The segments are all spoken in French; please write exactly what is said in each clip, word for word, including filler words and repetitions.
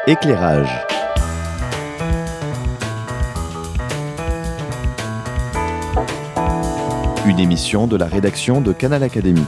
Éclairage. Une émission de la rédaction de Canal Académie.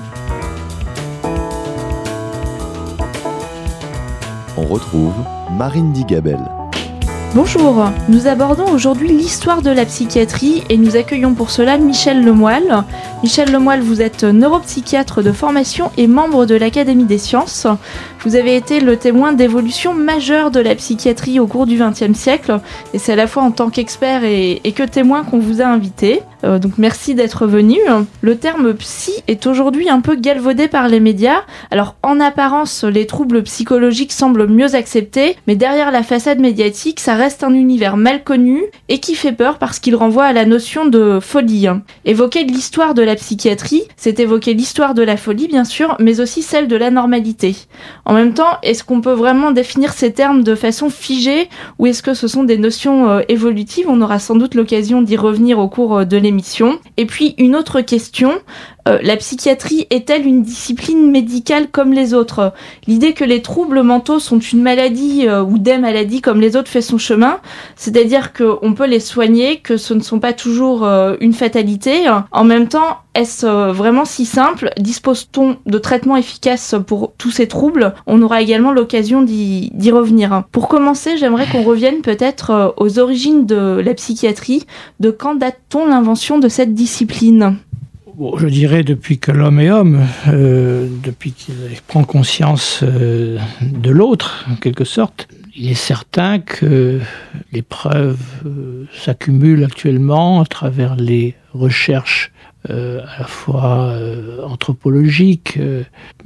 On retrouve Marine Digabel. Bonjour, nous abordons aujourd'hui l'histoire de la psychiatrie et nous accueillons pour cela Michel Lemoyle. Michel Lemoyle, vous êtes neuropsychiatre de formation et membre de l'Académie des sciences. Vous avez été le témoin d'évolutions majeures de la psychiatrie au cours du vingtième siècle et c'est à la fois en tant qu'expert et, et que témoin qu'on vous a invité. Euh, donc merci d'être venu. Le terme psy est aujourd'hui un peu galvaudé par les médias. Alors en apparence, les troubles psychologiques semblent mieux acceptés, mais derrière la façade médiatique, ça reste un univers mal connu et qui fait peur parce qu'il renvoie à la notion de folie. Évoquer l'histoire de la psychiatrie, c'est évoquer l'histoire de la folie bien sûr, mais aussi celle de la normalité. En même temps, est-ce qu'on peut vraiment définir ces termes de façon figée ou est-ce que ce sont des notions euh, évolutives ? On aura sans doute l'occasion d'y revenir au cours euh, de l'émission. Et puis une autre question, euh, la psychiatrie est-elle une discipline médicale comme les autres ? L'idée que les troubles mentaux sont une maladie euh, ou des maladies comme les autres fait son chemin, c'est-à-dire qu'on peut les soigner, que ce ne sont pas toujours euh, une fatalité. En même temps, est-ce euh, vraiment si simple ? Dispose-t-on de traitements efficaces pour tous ces troubles ? On aura également l'occasion d'y, d'y revenir. Pour commencer, j'aimerais qu'on revienne peut-être euh, aux origines de la psychiatrie. De quand date-t-on l'invention de cette discipline ? Bon, je dirais depuis que l'homme est homme, euh, depuis qu'il prend conscience euh, de l'autre, en quelque sorte. Il est certain que les preuves euh, s'accumulent actuellement à travers les recherches euh, à la fois euh, anthropologiques, euh,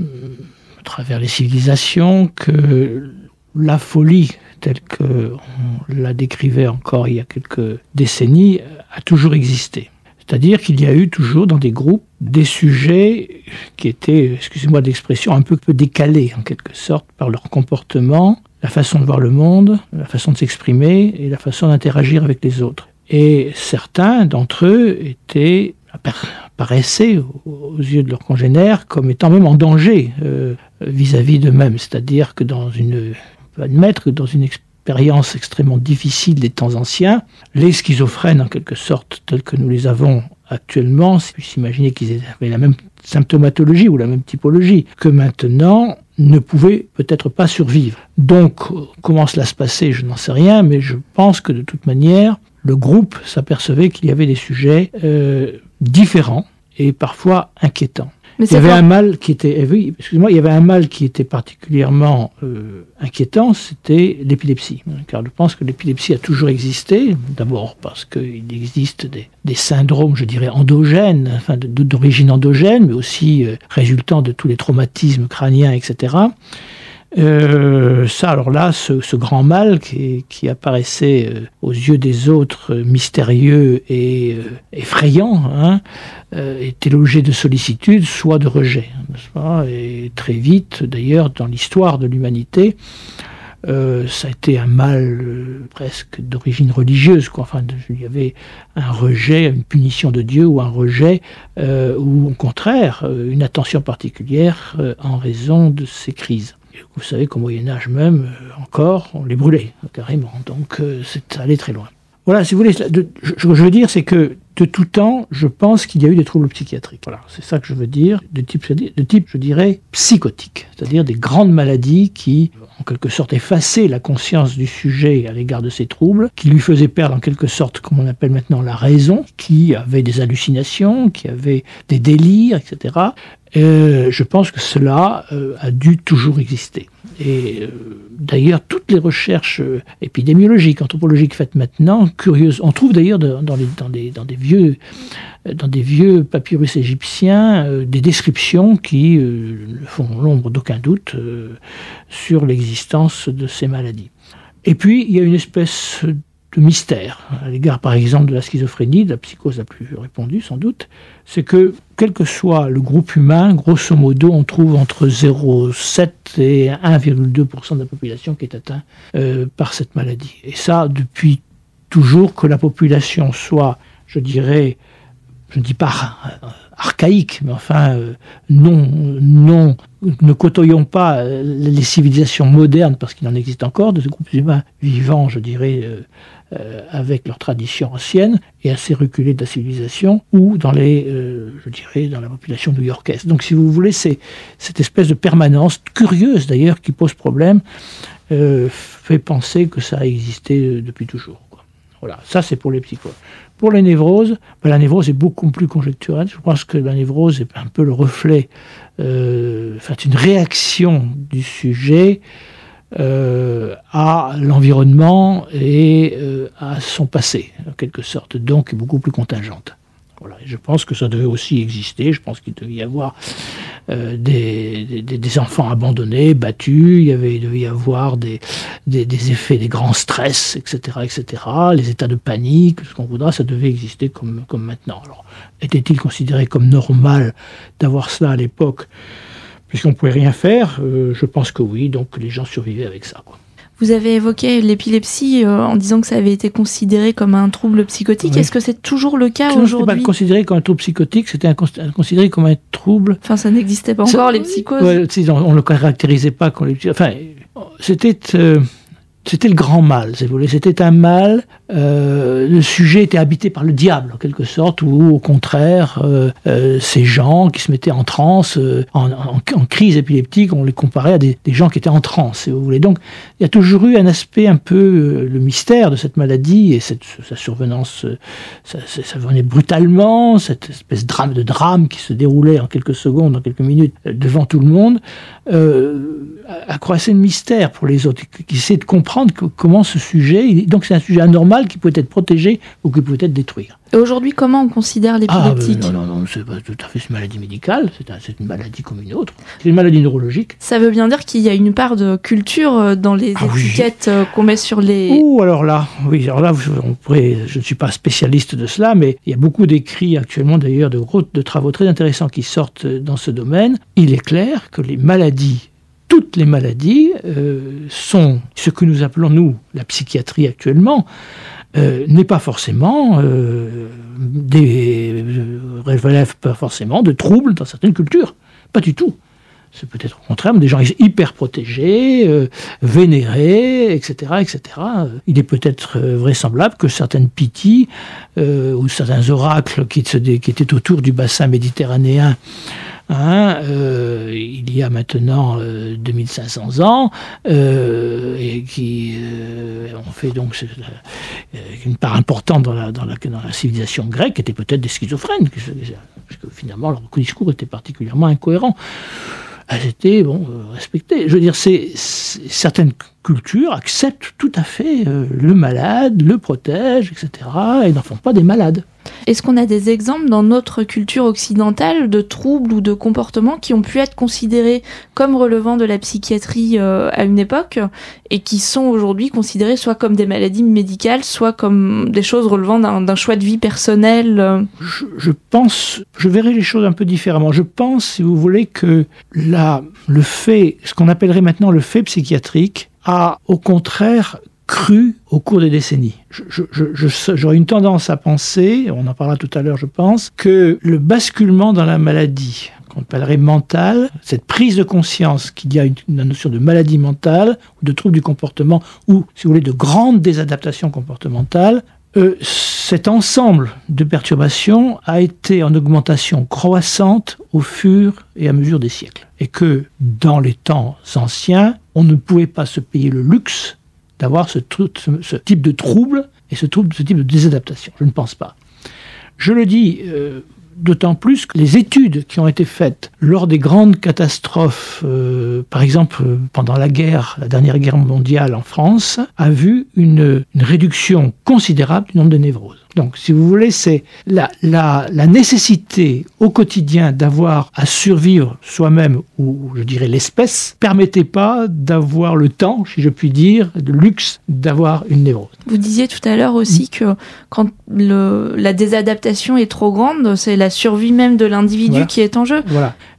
à travers les civilisations, que la folie, telle qu'on la décrivait encore il y a quelques décennies, a toujours existé. C'est-à-dire qu'il y a eu toujours dans des groupes des sujets qui étaient, excusez-moi de l'expression, un peu décalés en quelque sorte par leur comportement, la façon de voir le monde, la façon de s'exprimer et la façon d'interagir avec les autres. Et certains d'entre eux étaient, apparaissaient aux yeux de leurs congénères comme étant même en danger euh, vis-à-vis d'eux-mêmes. C'est-à-dire que dans une, on peut admettre que dans une expérience expérience extrêmement difficile des temps anciens, les schizophrènes, en quelque sorte, tels que nous les avons actuellement, si vous imaginez qu'ils avaient la même symptomatologie ou la même typologie que maintenant, ne pouvaient peut-être pas survivre. Donc, comment cela se passait, je n'en sais rien, mais je pense que de toute manière, le groupe s'apercevait qu'il y avait des sujets euh, différents et parfois inquiétants. Mais il y avait un mal qui était, oui, excusez-moi, il y avait un mal qui était particulièrement euh, inquiétant, c'était l'épilepsie. Car je pense que l'épilepsie a toujours existé, d'abord parce qu'il existe des, des syndromes, je dirais, endogènes, enfin de, d'origine endogène, mais aussi euh, résultant de tous les traumatismes crâniens, et cetera. Euh, ça, alors là, ce, ce grand mal qui, qui apparaissait euh, aux yeux des autres euh, mystérieux et euh, effrayant, hein, euh, était l'objet de sollicitude, soit de rejet, n'est-ce pas ? Et très vite, d'ailleurs, dans l'histoire de l'humanité, euh, ça a été un mal euh, presque d'origine religieuse, quoi. Enfin, il y avait un rejet, une punition de Dieu, ou un rejet, euh, ou au contraire, euh, une attention particulière euh, en raison de ces crises. Vous savez qu'au Moyen-Âge même, euh, encore, on les brûlait, carrément. Donc, euh, c'est allé très loin. Voilà, si vous voulez, de, je, je veux dire, c'est que de tout temps, je pense qu'il y a eu des troubles psychiatriques. Voilà, c'est ça que je veux dire, de type, de type, je dirais, psychotique. C'est-à-dire des grandes maladies qui, en quelque sorte, effaçaient la conscience du sujet à l'égard de ces troubles, qui lui faisaient perdre, en quelque sorte, comme on appelle maintenant la raison, qui avait des hallucinations, qui avait des délires, et cetera. Euh, je pense que cela euh, a dû toujours exister. Et euh, d'ailleurs, toutes les recherches euh, épidémiologiques, anthropologiques faites maintenant, curieuses, on trouve d'ailleurs de, dans, les, dans, des, dans, des vieux, euh, dans des vieux papyrus égyptiens euh, des descriptions qui euh, ne font l'ombre d'aucun doute euh, sur l'existence de ces maladies. Et puis, il y a une espèce de mystère à l'égard, par exemple, de la schizophrénie, de la psychose la plus répandue, sans doute, c'est que, quel que soit le groupe humain, grosso modo, on trouve entre zéro virgule sept et un virgule deux pour cent de la population qui est atteinte euh, par cette maladie. Et ça, depuis toujours, que la population soit, je dirais, je ne dis pas archaïque, mais enfin, euh, non, non, ne côtoyons pas les civilisations modernes, parce qu'il en existe encore, de groupes humains vivants, je dirais, euh, euh, avec leur tradition ancienne, et assez reculés de la civilisation, ou dans les, euh, je dirais, dans la population new-yorkaise. Donc, si vous voulez, c'est cette espèce de permanence, curieuse d'ailleurs, qui pose problème, euh, fait penser que ça a existé depuis toujours. Voilà, ça c'est pour les psychoses. Pour les névroses, ben, la névrose est beaucoup plus conjecturelle. Je pense que la névrose est un peu le reflet, euh, enfin, une réaction du sujet euh, à l'environnement et euh, à son passé, en quelque sorte, donc beaucoup plus contingente. Voilà, et je pense que ça devait aussi exister. Je pense qu'il devait y avoir euh, des, des, des enfants abandonnés, battus. Il, y avait, il devait y avoir des, des, des effets, des grands stress, et cetera, et cetera. Les états de panique, ce qu'on voudra, ça devait exister comme, comme maintenant. Alors, était-il considéré comme normal d'avoir cela à l'époque, puisqu'on ne pouvait rien faire? euh, Je pense que oui. Donc les gens survivaient avec ça, quoi. Vous avez évoqué l'épilepsie euh, en disant que ça avait été considéré comme un trouble psychotique. Oui. Est-ce que c'est toujours le cas aujourd'hui ? C'était pas considéré comme un trouble psychotique, c'était un, considéré comme un trouble... Enfin, ça n'existait pas encore, ça, les psychoses. Ouais, on ne le caractérisait pas comme les psychoses. Enfin, c'était... Euh, C'était le grand mal, si vous voulez. C'était un mal. Euh, le sujet était habité par le diable, en quelque sorte, ou au contraire, euh, euh, ces gens qui se mettaient en transe, euh, en, en, en crise épileptique, on les comparait à des, des gens qui étaient en transe, si vous voulez. Donc, il y a toujours eu un aspect un peu euh, le mystère de cette maladie et cette, sa survenance. Euh, ça, ça, ça venait brutalement, cette espèce de drame, de drame qui se déroulait en quelques secondes, en quelques minutes, euh, devant tout le monde, euh, accroissait le mystère pour les autres, qui, qui essaient de comprendre comment ce sujet, donc c'est un sujet anormal qui peut être protégé ou qui peut être détruit. Et aujourd'hui, comment on considère l'épileptique ? Ah, euh, non, non, non, c'est pas tout à fait une maladie médicale, c'est, un, c'est une maladie comme une autre. C'est une maladie neurologique. Ça veut bien dire qu'il y a une part de culture dans les ah, étiquettes oui. qu'on met sur les... Ouh, alors là, oui, alors là, on pourrait, je ne suis pas spécialiste de cela, mais il y a beaucoup d'écrits actuellement, d'ailleurs, de, gros, de travaux très intéressants qui sortent dans ce domaine. Il est clair que les maladies Toutes les maladies euh, sont ce que nous appelons, nous, la psychiatrie actuellement, euh, n'est pas forcément, euh, des, euh, relève pas forcément de troubles dans certaines cultures. Pas du tout. C'est peut-être au contraire des gens hyper protégés, euh, vénérés, et cetera, et cetera. Il est peut-être euh, vraisemblable que certaines pitys euh, ou certains oracles qui, se dé, qui étaient autour du bassin méditerranéen, Hein, euh, il y a maintenant euh, deux mille cinq cents ans, euh, et qui euh, ont fait donc euh, une part importante dans la, dans, la, dans la civilisation grecque, étaient peut-être des schizophrènes, parce que finalement leur discours était particulièrement incohérent. Elles étaient bon, euh, respectées. Je veux dire, c'est, c'est, certaines cultures acceptent tout à fait euh, le malade, le protègent, et cetera, et n'en font pas des malades. Est-ce qu'on a des exemples dans notre culture occidentale de troubles ou de comportements qui ont pu être considérés comme relevant de la psychiatrie euh, à une époque et qui sont aujourd'hui considérés soit comme des maladies médicales, soit comme des choses relevant d'un, d'un choix de vie personnel euh... je, je pense, je verrai les choses un peu différemment. Je pense, si vous voulez, que la, le fait, ce qu'on appellerait maintenant le fait psychiatrique, a au contraire cru au cours des décennies. Je, je, je, j'aurais une tendance à penser, on en parlera tout à l'heure je pense, que le basculement dans la maladie, qu'on appellerait mentale, cette prise de conscience qu'il y a une, une notion de maladie mentale, ou de trouble du comportement, ou si vous voulez de grande désadaptation comportementale, euh, cet ensemble de perturbations a été en augmentation croissante au fur et à mesure des siècles. Et que dans les temps anciens, on ne pouvait pas se payer le luxe d'avoir ce, ce, ce type de trouble et ce, trouble, ce type de désadaptation. Je ne pense pas. Je le dis euh, d'autant plus que les études qui ont été faites lors des grandes catastrophes, euh, par exemple pendant la guerre, la dernière guerre mondiale en France, a vu une, une réduction considérable du nombre de névroses. Donc, si vous voulez, c'est la, la, la nécessité au quotidien d'avoir à survivre soi-même, ou je dirais l'espèce, permettait pas d'avoir le temps, si je puis dire, le luxe d'avoir une névrose. Vous disiez tout à l'heure aussi mmh. que quand le, la désadaptation est trop grande, c'est la survie même de l'individu voilà. qui est en jeu. Voilà.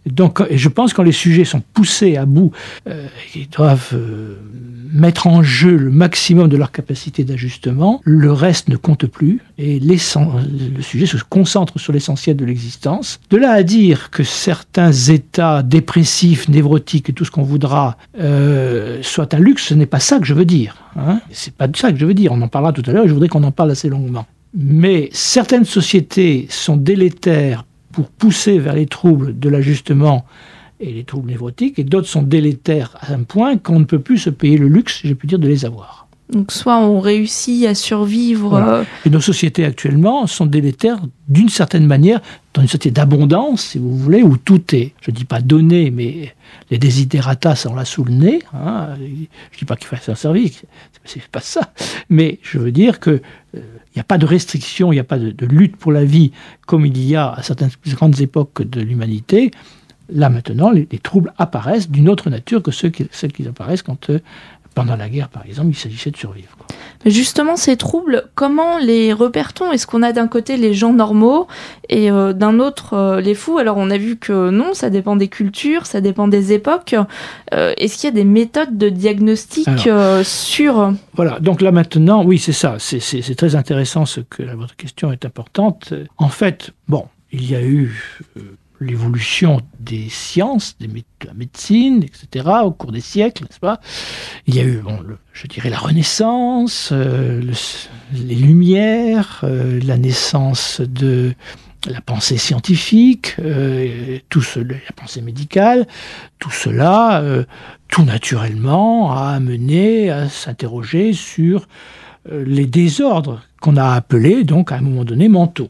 Donc, et je pense que quand les sujets sont poussés à bout, euh, ils doivent euh, mettre en jeu le maximum de leur capacité d'ajustement, le reste ne compte plus, et le sujet se concentre sur l'essentiel de l'existence. De là à dire que certains états dépressifs, névrotiques et tout ce qu'on voudra euh, soient un luxe, ce n'est pas ça que je veux dire. Hein. C'est pas ça que je veux dire, on en parlera tout à l'heure et je voudrais qu'on en parle assez longuement. Mais certaines sociétés sont délétères pour pousser vers les troubles de l'ajustement et les troubles névrotiques, et d'autres sont délétères à un point qu'on ne peut plus se payer le luxe, j'ai pu dire, de les avoir. Donc soit on réussit à survivre... Voilà. Euh... Et nos sociétés actuellement sont délétères d'une certaine manière, dans une société d'abondance, si vous voulez, où tout est, je ne dis pas donné, mais les desiderata sont là sous le nez. Hein. Je ne dis pas qu'il faut s'en servir, c'est pas ça. Mais je veux dire que il euh, n'y a pas de restriction, il n'y a pas de, de lutte pour la vie comme il y a à certaines grandes époques de l'humanité. Là, maintenant, les, les troubles apparaissent d'une autre nature que ceux qui, celles qui apparaissent quand, euh, pendant la guerre, par exemple, il s'agissait de survivre. Quoi. Mais justement, ces troubles, comment les repère-t-on ? Est-ce qu'on a d'un côté les gens normaux et euh, d'un autre euh, les fous ? Alors, on a vu que non, ça dépend des cultures, ça dépend des époques. Euh, est-ce qu'il y a des méthodes de diagnostic Alors, euh, sur... Voilà, donc là, maintenant, oui, c'est ça. C'est, c'est, c'est très intéressant, ce que là, votre question est importante. En fait, bon, il y a eu... Euh, l'évolution des sciences, des mé- de la médecine, et cetera, au cours des siècles, n'est-ce pas ? Il y a eu, bon, le, je dirais, la Renaissance, euh, le, les Lumières, euh, la naissance de la pensée scientifique, euh, tout ce, la pensée médicale, tout cela, euh, tout naturellement, a amené à s'interroger sur euh, les désordres qu'on a appelés, donc, à un moment donné, mentaux.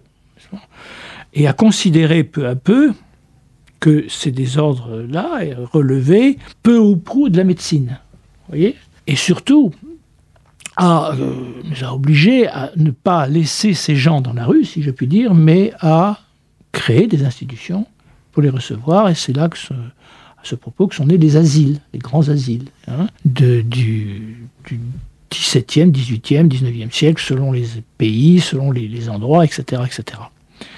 Et à considérer peu à peu que ces désordres-là relevaient peu ou prou de la médecine. Voyez ? Et surtout, à, euh, nous a obligés à ne pas laisser ces gens dans la rue, si je puis dire, mais à créer des institutions pour les recevoir. Et c'est là que, ce, à ce propos, que sont nés les asiles, les grands asiles, hein, de, du, du dix-septième, dix-huitième, dix-neuvième siècle, selon les pays, selon les, les endroits, et cetera, et cetera.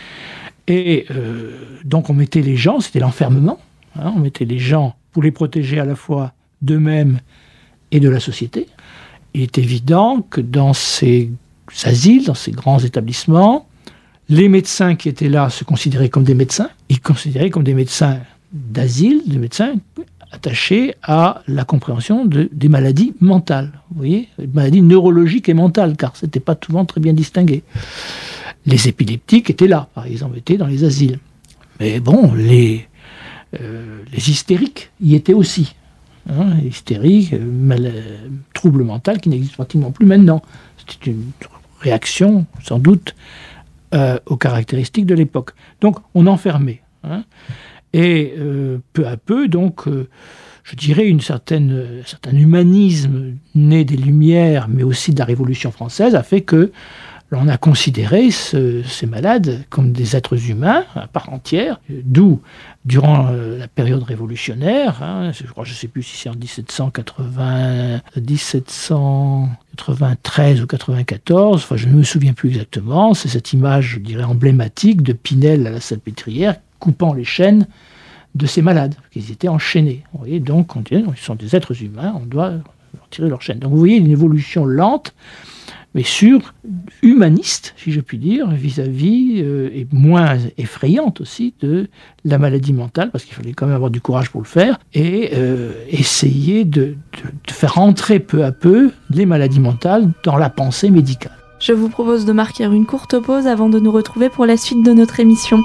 Et euh, donc on mettait les gens, c'était l'enfermement, hein, on mettait les gens pour les protéger à la fois d'eux-mêmes et de la société. Il est évident que dans ces asiles, dans ces grands établissements, les médecins qui étaient là se considéraient comme des médecins, ils considéraient comme des médecins d'asile, des médecins attachés à la compréhension de, des maladies mentales, vous voyez, des maladies neurologiques et mentales, car ce n'était pas souvent très bien distingué. Les épileptiques étaient là, par exemple, étaient dans les asiles. Mais bon, les, euh, les hystériques y étaient aussi. Hein, hystériques, euh, mal, euh, troubles mentaux qui n'existent pratiquement plus maintenant. C'était une réaction, sans doute, euh, aux caractéristiques de l'époque. Donc, on enfermait. Hein, et euh, peu à peu, donc, euh, je dirais, une certaine, un certain humanisme né des Lumières, mais aussi de la Révolution française, a fait que on a considéré ce, ces malades comme des êtres humains à part entière, d'où, durant euh, la période révolutionnaire, hein, je crois, je ne sais plus si c'est en dix-sept cent quatre-vingts, dix-sept cent quatre-vingt-treize ou quatre-vingt-quatorze, enfin je ne me souviens plus exactement, c'est cette image, je dirais, emblématique de Pinel à la Salpêtrière, coupant les chaînes de ces malades, qu'ils étaient enchaînés. Vous voyez, donc, on dit, ils sont des êtres humains, on doit leur tirer leurs chaînes. Donc vous voyez une évolution lente, mais sûre, humaniste, si je puis dire, vis-à-vis, euh, et moins effrayante aussi, de la maladie mentale, parce qu'il fallait quand même avoir du courage pour le faire, et euh, essayer de, de, de faire entrer peu à peu les maladies mentales dans la pensée médicale. Je vous propose de marquer une courte pause avant de nous retrouver pour la suite de notre émission.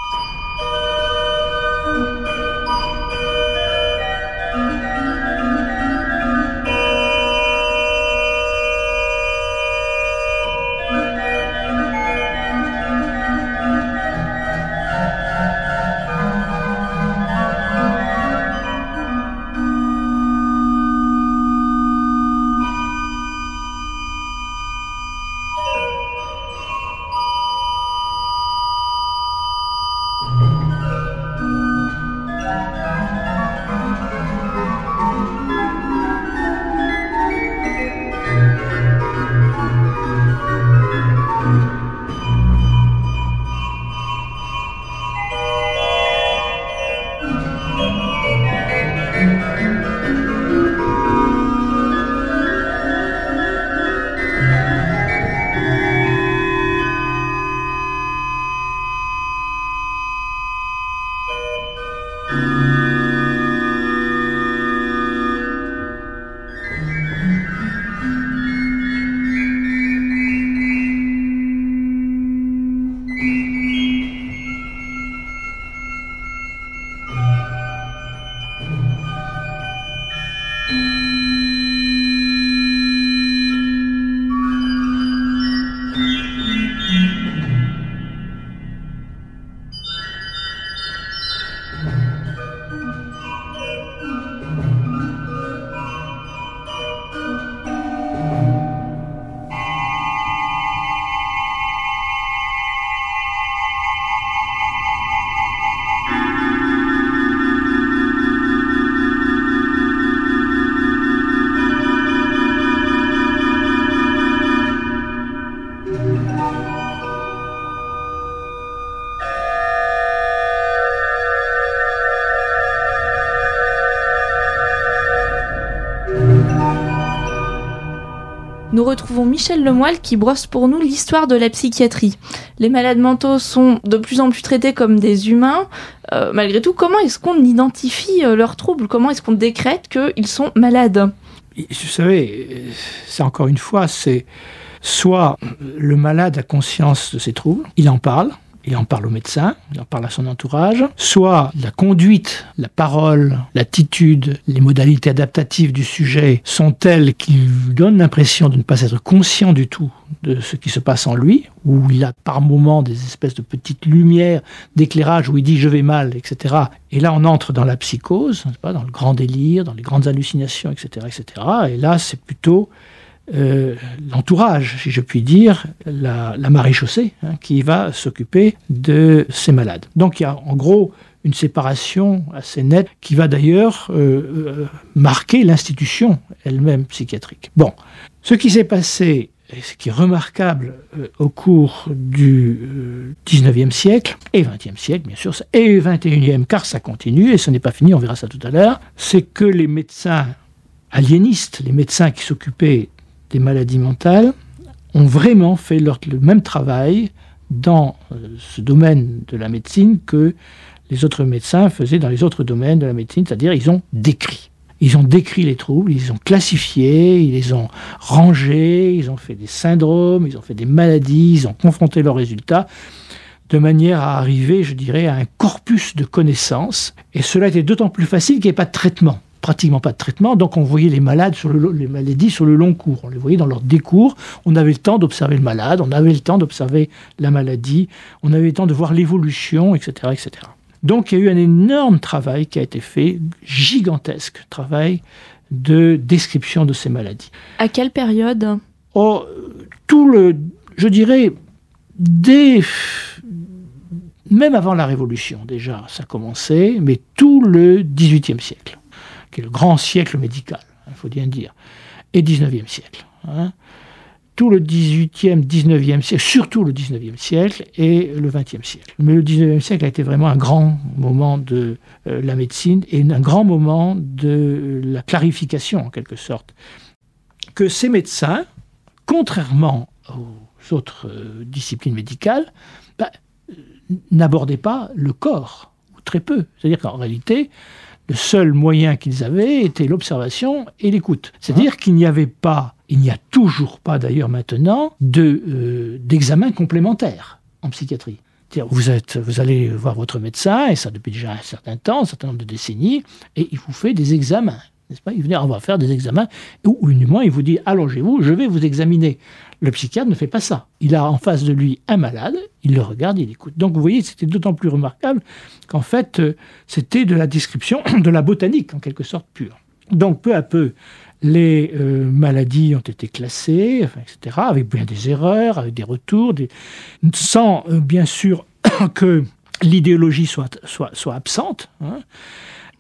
Nous retrouvons Michel Lemoyle qui brosse pour nous l'histoire de la psychiatrie. Les malades mentaux sont de plus en plus traités comme des humains. Euh, malgré tout, comment est-ce qu'on identifie euh, leurs troubles ? Comment est-ce qu'on décrète qu'ils sont malades ? Vous savez, c'est encore une fois, c'est soit le malade a conscience de ses troubles, il en parle, il en parle au médecin, il en parle à son entourage, soit la conduite, la parole, l'attitude, les modalités adaptatives du sujet sont telles qu'il donne l'impression de ne pas être conscient du tout de ce qui se passe en lui, où il a par moments des espèces de petites lumières d'éclairage où il dit « je vais mal », et cetera. Et là, on entre dans la psychose, pas, dans le grand délire, dans les grandes hallucinations, et cetera, et cetera. Et là, c'est plutôt Euh, l'entourage, si je puis dire, la, la maréchaussée, hein, qui va s'occuper de ces malades. Donc il y a en gros une séparation assez nette qui va d'ailleurs euh, euh, marquer l'institution elle-même psychiatrique. Bon, ce qui s'est passé, et ce qui est remarquable euh, au cours du euh, dix-neuvième siècle, et vingtième siècle bien sûr, et vingt et unième, car ça continue, et ce n'est pas fini, on verra ça tout à l'heure, c'est que les médecins aliénistes, les médecins qui s'occupaient des maladies mentales, ont vraiment fait leur, le même travail dans euh, ce domaine de la médecine que les autres médecins faisaient dans les autres domaines de la médecine, c'est-à-dire ils ont décrit. Ils ont décrit les troubles, ils les ont classifiés, ils les ont rangés, ils ont fait des syndromes, ils ont fait des maladies, ils ont confronté leurs résultats, de manière à arriver, je dirais, à un corpus de connaissances. Et cela était d'autant plus facile qu'il n'y avait pas de traitement. Pratiquement pas de traitement, donc on voyait les malades sur le, les maladies sur le long cours, on les voyait dans leur décours, on avait le temps d'observer le malade, on avait le temps d'observer la maladie, on avait le temps de voir l'évolution, et cetera, et cetera. Donc il y a eu un énorme travail qui a été fait, gigantesque travail de description de ces maladies. À quelle période ? Oh, tout le, je dirais, dès, même avant la Révolution déjà, ça commençait, mais tout le dix-huitième siècle. Qui est le grand siècle médical, il faut bien dire, et dix-neuvième siècle. Hein. Tout le dix-huitième, dix-neuvième siècle, surtout le dix-neuvième siècle et le vingtième siècle. Mais le dix-neuvième siècle a été vraiment un grand moment de euh, la médecine et un grand moment de la clarification, en quelque sorte. Que ces médecins, contrairement aux autres euh, disciplines médicales, bah, n'abordaient pas le corps, ou très peu. C'est-à-dire qu'en réalité, le seul moyen qu'ils avaient était l'observation et l'écoute. C'est-à-dire ah. qu'il n'y avait pas, il n'y a toujours pas d'ailleurs maintenant, de, euh, d'examen complémentaire en psychiatrie. C'est-à-dire vous, êtes, vous allez voir votre médecin, et ça depuis déjà un certain temps, un certain nombre de décennies, et il vous fait des examens. N'est-ce pas ? Il vient, on va faire des examens, ou, ou du moins il vous dit « allongez-vous, je vais vous examiner ». Le psychiatre ne fait pas ça. Il a en face de lui un malade, il le regarde, il écoute. Donc vous voyez, c'était d'autant plus remarquable qu'en fait, euh, c'était de la description de la botanique, en quelque sorte, pure. Donc peu à peu, les euh, maladies ont été classées, enfin, et cetera, avec bien des erreurs, avec des retours, des... sans euh, bien sûr que l'idéologie soit, soit, soit absente, hein. C'est-à-dire ?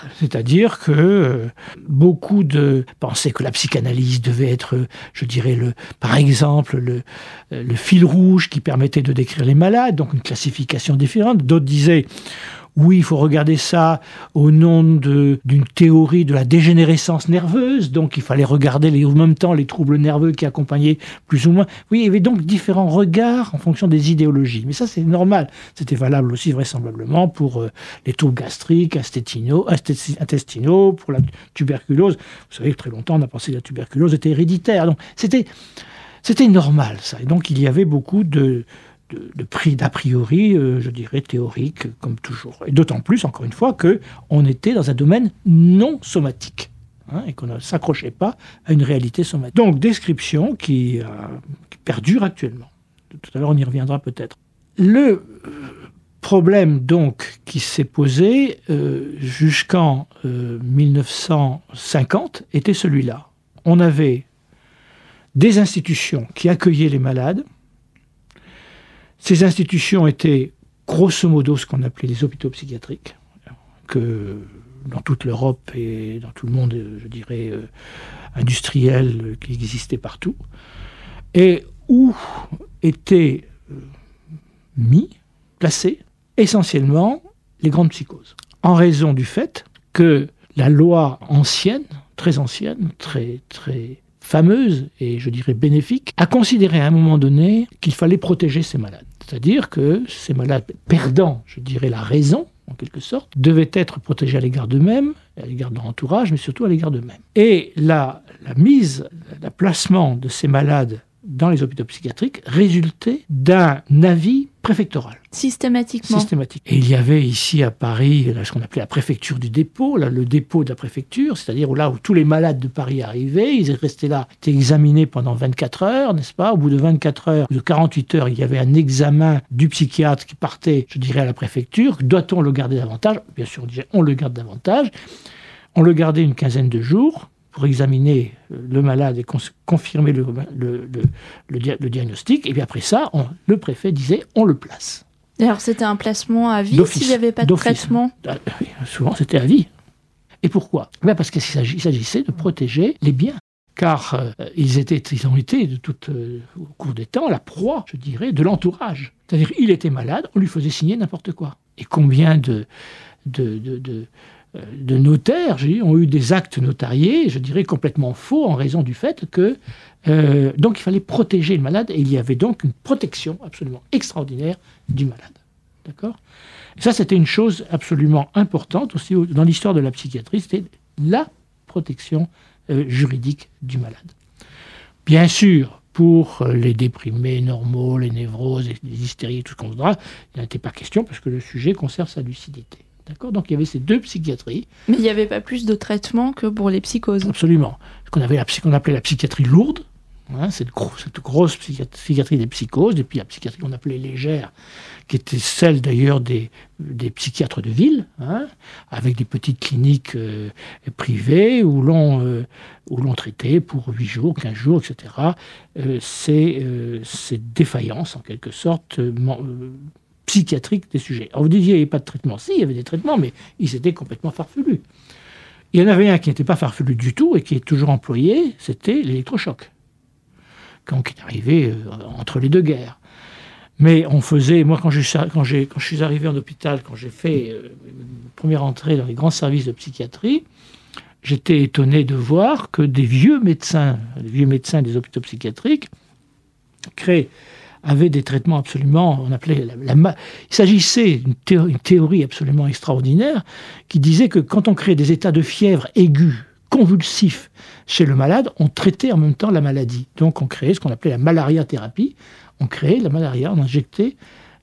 C'est-à-dire que euh, beaucoup de pensaient que la psychanalyse devait être, je dirais, le, par exemple, le, le fil rouge qui permettait de décrire les malades, donc une classification différente. D'autres disaient, oui, il faut regarder ça au nom de, d'une théorie de la dégénérescence nerveuse, donc il fallait regarder les, en même temps les troubles nerveux qui accompagnaient plus ou moins. Oui, il y avait donc différents regards en fonction des idéologies. Mais ça, c'est normal. C'était valable aussi vraisemblablement pour euh, les troubles gastriques, intestinaux, intestinaux, pour la tuberculose. Vous savez que très longtemps, on a pensé que la tuberculose était héréditaire. Donc c'était, c'était normal, ça. Et donc il y avait beaucoup de... de, de prix d'a priori, euh, je dirais, théorique, comme toujours. Et d'autant plus, encore une fois, qu'on était dans un domaine non somatique. hein, et qu'on ne s'accrochait pas à une réalité somatique. Donc, description qui, euh, qui perdure actuellement. Tout à l'heure, on y reviendra peut-être. Le problème, donc, qui s'est posé euh, jusqu'en euh, mille neuf cent cinquante était celui-là. On avait des institutions qui accueillaient les malades. Ces institutions étaient grosso modo ce qu'on appelait les hôpitaux psychiatriques, que dans toute l'Europe et dans tout le monde, je dirais, euh, industriel, euh, qui existait partout, et où étaient euh, mis, placés, essentiellement les grandes psychoses. En raison du fait que la loi ancienne, très ancienne, très, très fameuse et je dirais bénéfique, a considéré à un moment donné qu'il fallait protéger ces malades. C'est-à-dire que ces malades perdant, je dirais, la raison, en quelque sorte, devaient être protégés à l'égard d'eux-mêmes, à l'égard de leur entourage, mais surtout à l'égard d'eux-mêmes. Et la, la mise, le placement de ces malades dans les hôpitaux psychiatriques résultait d'un avis préfectoral. Systématiquement. Systématique. Et il y avait ici à Paris là, ce qu'on appelait la préfecture du dépôt, là, le dépôt de la préfecture, c'est-à-dire là où tous les malades de Paris arrivaient, ils restaient là, étaient examinés pendant vingt-quatre heures, n'est-ce pas ? Au bout de vingt-quatre heures, ou de quarante-huit heures, il y avait un examen du psychiatre qui partait, je dirais, à la préfecture. Doit-on le garder davantage ? Bien sûr, on disait on le garde davantage. On le gardait une quinzaine de jours pour examiner le malade et cons- confirmer le, le, le, le, dia- le diagnostic. Et puis après ça, on, le préfet disait on le place. Alors c'était un placement à vie D'office. s'il n'y avait pas de D'office. traitement. Ah, oui, souvent c'était à vie. Et pourquoi ? Ben parce qu'il s'agit, il s'agissait de protéger les biens. Car euh, ils, étaient, ils ont été de tout, euh, au cours des temps la proie, je dirais, de l'entourage. C'est-à-dire il était malade, on lui faisait signer n'importe quoi. Et combien de... de, de, de de notaires j'ai dit, ont eu des actes notariés, je dirais complètement faux, en raison du fait que euh, donc il fallait protéger le malade, et il y avait donc une protection absolument extraordinaire du malade. D'accord ? Et ça, c'était une chose absolument importante aussi dans l'histoire de la psychiatrie, c'était la protection euh, juridique du malade. Bien sûr, pour les déprimés normaux, les névroses, les hystéries, tout ce qu'on voudra, il n'en était pas question parce que le sujet conserve sa lucidité. D'accord ? Donc il y avait ces deux psychiatries. Mais il n'y avait pas plus de traitement que pour les psychoses. Absolument. Ce qu'on, avait la, ce qu'on appelait la psychiatrie lourde, hein, cette, gros, cette grosse psychiatrie des psychoses, et puis la psychiatrie qu'on appelait légère, qui était celle d'ailleurs des, des psychiatres de ville, hein, avec des petites cliniques euh, privées où l'on, euh, où l'on traitait pour huit jours, quinze jours, et cetera, euh, ces, euh, ces défaillances, en quelque sorte, euh, psychiatrique des sujets. Alors vous disiez, il n'y avait pas de traitement. Si, il y avait des traitements, mais ils étaient complètement farfelus. Il y en avait un qui n'était pas farfelu du tout et qui est toujours employé, c'était l'électrochoc, qui est arrivé euh, entre les deux guerres. Mais on faisait, moi quand, j'ai, quand, j'ai, quand je suis arrivé en hôpital, quand j'ai fait euh, une première entrée dans les grands services de psychiatrie, j'étais étonné de voir que des vieux médecins, des vieux médecins des hôpitaux psychiatriques créaient avait des traitements absolument, on appelait la, la, il s'agissait d'une théorie, une théorie absolument extraordinaire qui disait que quand on créait des états de fièvre aiguë, convulsifs chez le malade, on traitait en même temps la maladie. Donc on créait ce qu'on appelait la malaria-thérapie. On créait la malaria, on injectait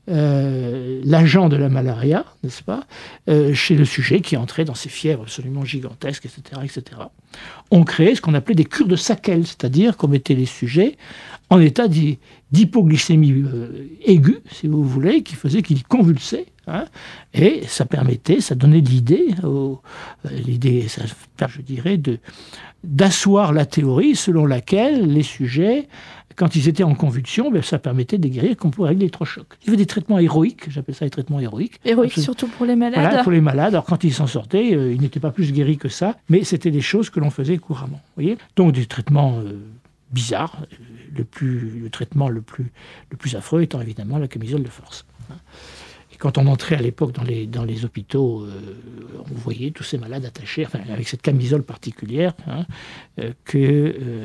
euh, l'agent de la malaria, n'est-ce pas, euh, chez le sujet qui entrait dans ces fièvres absolument gigantesques, et cetera, et cetera. On créait ce qu'on appelait des cures de Sackel, c'est-à-dire qu'on mettait les sujets en état d'hypoglycémie euh, aiguë, si vous voulez, qui faisait qu'ils convulsaient, hein, et ça permettait, ça donnait l'idée, au, euh, l'idée, ça, je dirais, de, d'asseoir la théorie selon laquelle les sujets, quand ils étaient en convulsion, ben, ça permettait de les guérir comme pour avec l'électrochoc. Il y avait des traitements héroïques, j'appelle ça des traitements héroïques. Héroïques surtout pour les malades. Voilà, pour les malades. Alors quand ils s'en sortaient, euh, ils n'étaient pas plus guéris que ça, mais c'était des choses que l'on faisait couramment. Voyez, donc des traitements euh, bizarres. Le, plus, le traitement le plus, le plus affreux étant évidemment la camisole de force. Et quand on entrait à l'époque dans les, dans les hôpitaux, euh, on voyait tous ces malades attachés, enfin, avec cette camisole particulière, hein, euh, que, euh,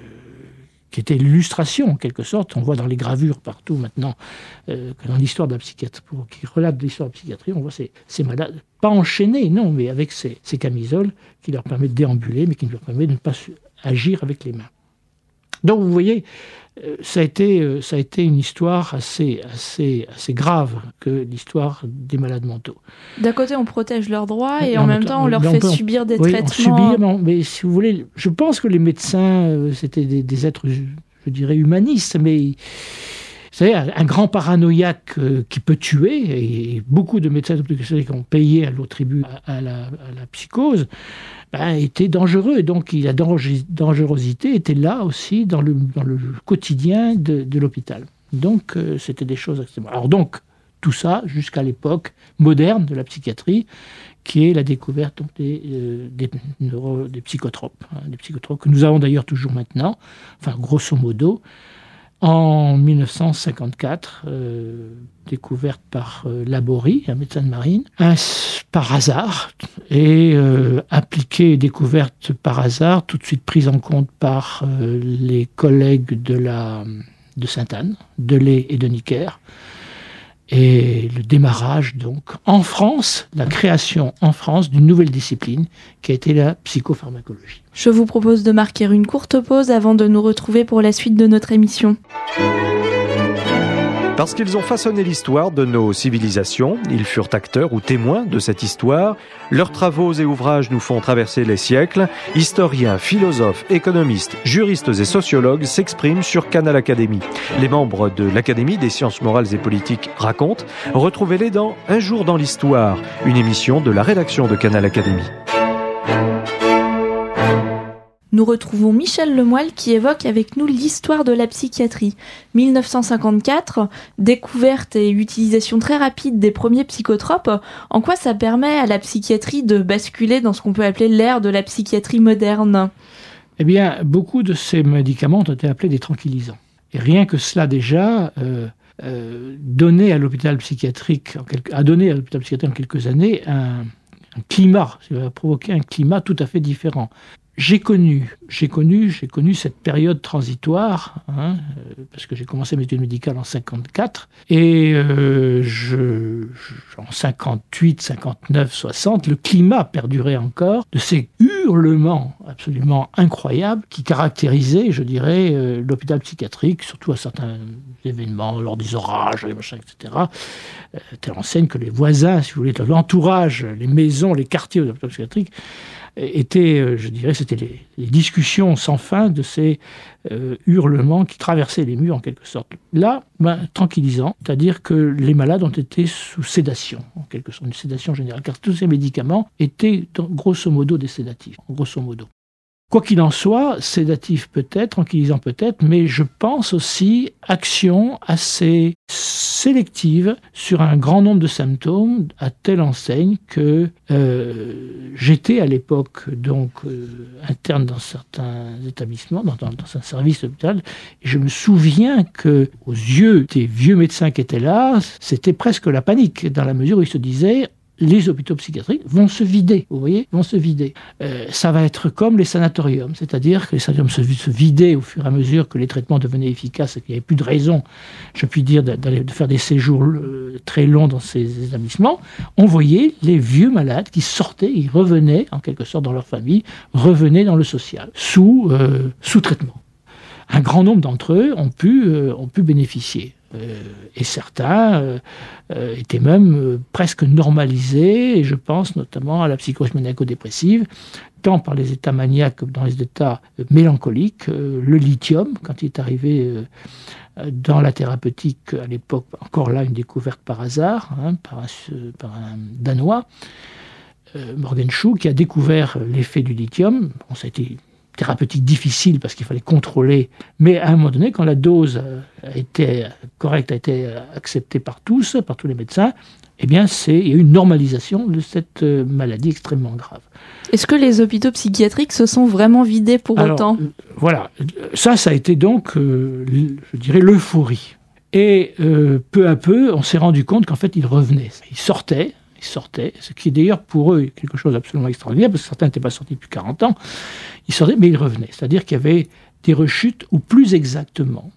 qui était l'illustration en quelque sorte. On voit dans les gravures partout maintenant, euh, que dans l'histoire de la psychiatrie, pour, qui relate l'histoire de la psychiatrie, on voit ces, ces malades, pas enchaînés, non, mais avec ces, ces camisoles qui leur permettent de déambuler, mais qui leur permettent de ne pas agir avec les mains. Donc vous voyez, ça a été, ça a été une histoire assez, assez, assez grave que l'histoire des malades mentaux. D'un côté, on protège leurs droits et, et en, en même temps, on leur on fait peut, subir des oui, traitements. Subir, non, mais si vous voulez, je pense que les médecins, c'était des, des êtres, je dirais, humanistes, mais... Vous savez, un grand paranoïaque euh, qui peut tuer, et beaucoup de médecins qui ont payé à l'autre tribut à, à, la, à la psychose, ben, était dangereux. Donc la dangerosité était là aussi dans le, dans le quotidien de, de l'hôpital. Donc euh, c'était des choses extrêmement... Alors donc, tout ça jusqu'à l'époque moderne de la psychiatrie, qui est la découverte donc, des, euh, des, neuro, des psychotropes. Hein, des psychotropes que nous avons d'ailleurs toujours maintenant, enfin grosso modo, en mille neuf cent cinquante-quatre, euh, découverte par euh, Laborie, un médecin de marine, un, par hasard, et euh, appliquée et découverte par hasard, tout de suite prise en compte par euh, les collègues de, la, de Sainte-Anne, Delay et de Necker, et le démarrage donc en France, la création en France d'une nouvelle discipline qui a été la psychopharmacologie. Je vous propose de marquer une courte pause avant de nous retrouver pour la suite de notre émission. Parce qu'ils ont façonné l'histoire de nos civilisations, ils furent acteurs ou témoins de cette histoire. Leurs travaux et ouvrages nous font traverser les siècles. Historiens, philosophes, économistes, juristes et sociologues s'expriment sur Canal Académie. Les membres de l'Académie des sciences morales et politiques racontent. Retrouvez-les dans Un jour dans l'histoire, une émission de la rédaction de Canal Académie. Nous retrouvons Michel Lemoyle qui évoque avec nous l'histoire de la psychiatrie. mille neuf cent cinquante-quatre, découverte et utilisation très rapide des premiers psychotropes. En quoi ça permet à la psychiatrie de basculer dans ce qu'on peut appeler l'ère de la psychiatrie moderne ? Eh bien, beaucoup de ces médicaments ont été appelés des tranquillisants. Et rien que cela déjà, euh, euh, donné à l'hôpital psychiatrique, en quelque, a donné à l'hôpital psychiatrique en quelques années un, un climat, ça va provoquer un climat tout à fait différent. J'ai connu, j'ai connu, j'ai connu cette période transitoire, hein, euh, parce que j'ai commencé mes études médicales en cinquante-quatre, et euh, je, je, en cinquante-huit, cinquante-neuf, soixante, le climat perdurait encore de ces hurlements absolument incroyables qui caractérisaient, je dirais, euh, l'hôpital psychiatrique, surtout à certains événements, lors des orages, les machins, et cetera, euh, telle enseigne que les voisins, si vous voulez, l'entourage, les maisons, les quartiers de l'hôpital psychiatrique, étaient, je dirais, c'était les, les discussions sans fin de ces euh, hurlements qui traversaient les murs en quelque sorte. Là, ben, tranquillisant, c'est-à-dire que les malades ont été sous sédation, en quelque sorte, une sédation générale, car tous ces médicaments étaient grosso modo des sédatifs, grosso modo. Quoi qu'il en soit, sédatif peut-être, tranquillisant peut-être, mais je pense aussi action assez sélective sur un grand nombre de symptômes, à telle enseigne que euh, j'étais à l'époque donc euh, interne dans certains établissements, dans, dans, dans un service hôpital, et je me souviens que aux yeux des vieux médecins qui étaient là, c'était presque la panique, dans la mesure où ils se disaient les hôpitaux psychiatriques vont se vider, vous voyez, vont se vider. Euh, ça va être comme les sanatoriums, c'est-à-dire que les sanatoriums se, se vidaient au fur et à mesure que les traitements devenaient efficaces et qu'il n'y avait plus de raison, je puis dire, d'aller de faire des séjours euh, très longs dans ces établissements. On voyait les vieux malades qui sortaient, ils revenaient en quelque sorte dans leur famille, revenaient dans le social, sous, euh, sous traitement. Un grand nombre d'entre eux ont pu, euh, ont pu bénéficier. Euh, et certains euh, euh, étaient même euh, presque normalisés, et je pense notamment à la psychose maniaco-dépressive, tant par les états maniaques que dans les états euh, mélancoliques. Euh, le lithium, quand il est arrivé euh, dans la thérapeutique, à l'époque, encore là, une découverte par hasard, hein, par, un, par un Danois, euh, Morgan Schou, qui a découvert l'effet du lithium. Bon, ça a été thérapeutique difficile parce qu'il fallait contrôler, mais à un moment donné, quand la dose a été correcte, a été acceptée par tous, par tous les médecins, eh bien, c'est, il y a eu une normalisation de cette maladie extrêmement grave. Est-ce que les hôpitaux psychiatriques se sont vraiment vidés pour Alors, autant ? euh, Voilà, ça, ça a été donc, euh, je dirais, l'euphorie. Et euh, peu à peu, on s'est rendu compte qu'en fait, ils revenaient, ils sortaient, ils sortaient, ce qui est d'ailleurs pour eux quelque chose d'absolument extraordinaire, parce que certains n'étaient pas sortis depuis quarante ans, ils sortaient, mais ils revenaient. C'est-à-dire qu'il y avait des rechutes, ou plus exactement,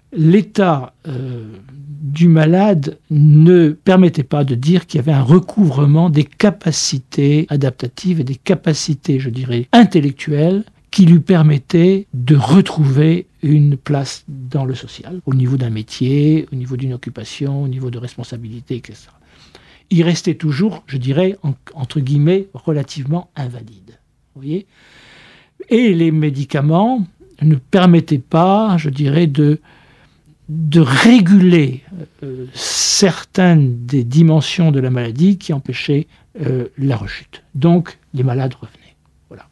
l'état euh, du malade ne permettait pas de dire qu'il y avait un recouvrement des capacités adaptatives et des capacités, je dirais, intellectuelles, qui lui permettaient de retrouver une place dans le social, au niveau d'un métier, au niveau d'une occupation, au niveau de responsabilité, et cetera. Il restait toujours, je dirais, en, entre guillemets, relativement invalide. Vous voyez ? Et les médicaments ne permettaient pas, je dirais, de, de réguler euh, certaines des dimensions de la maladie qui empêchaient euh, la rechute. Donc, les malades revenaient. Voilà.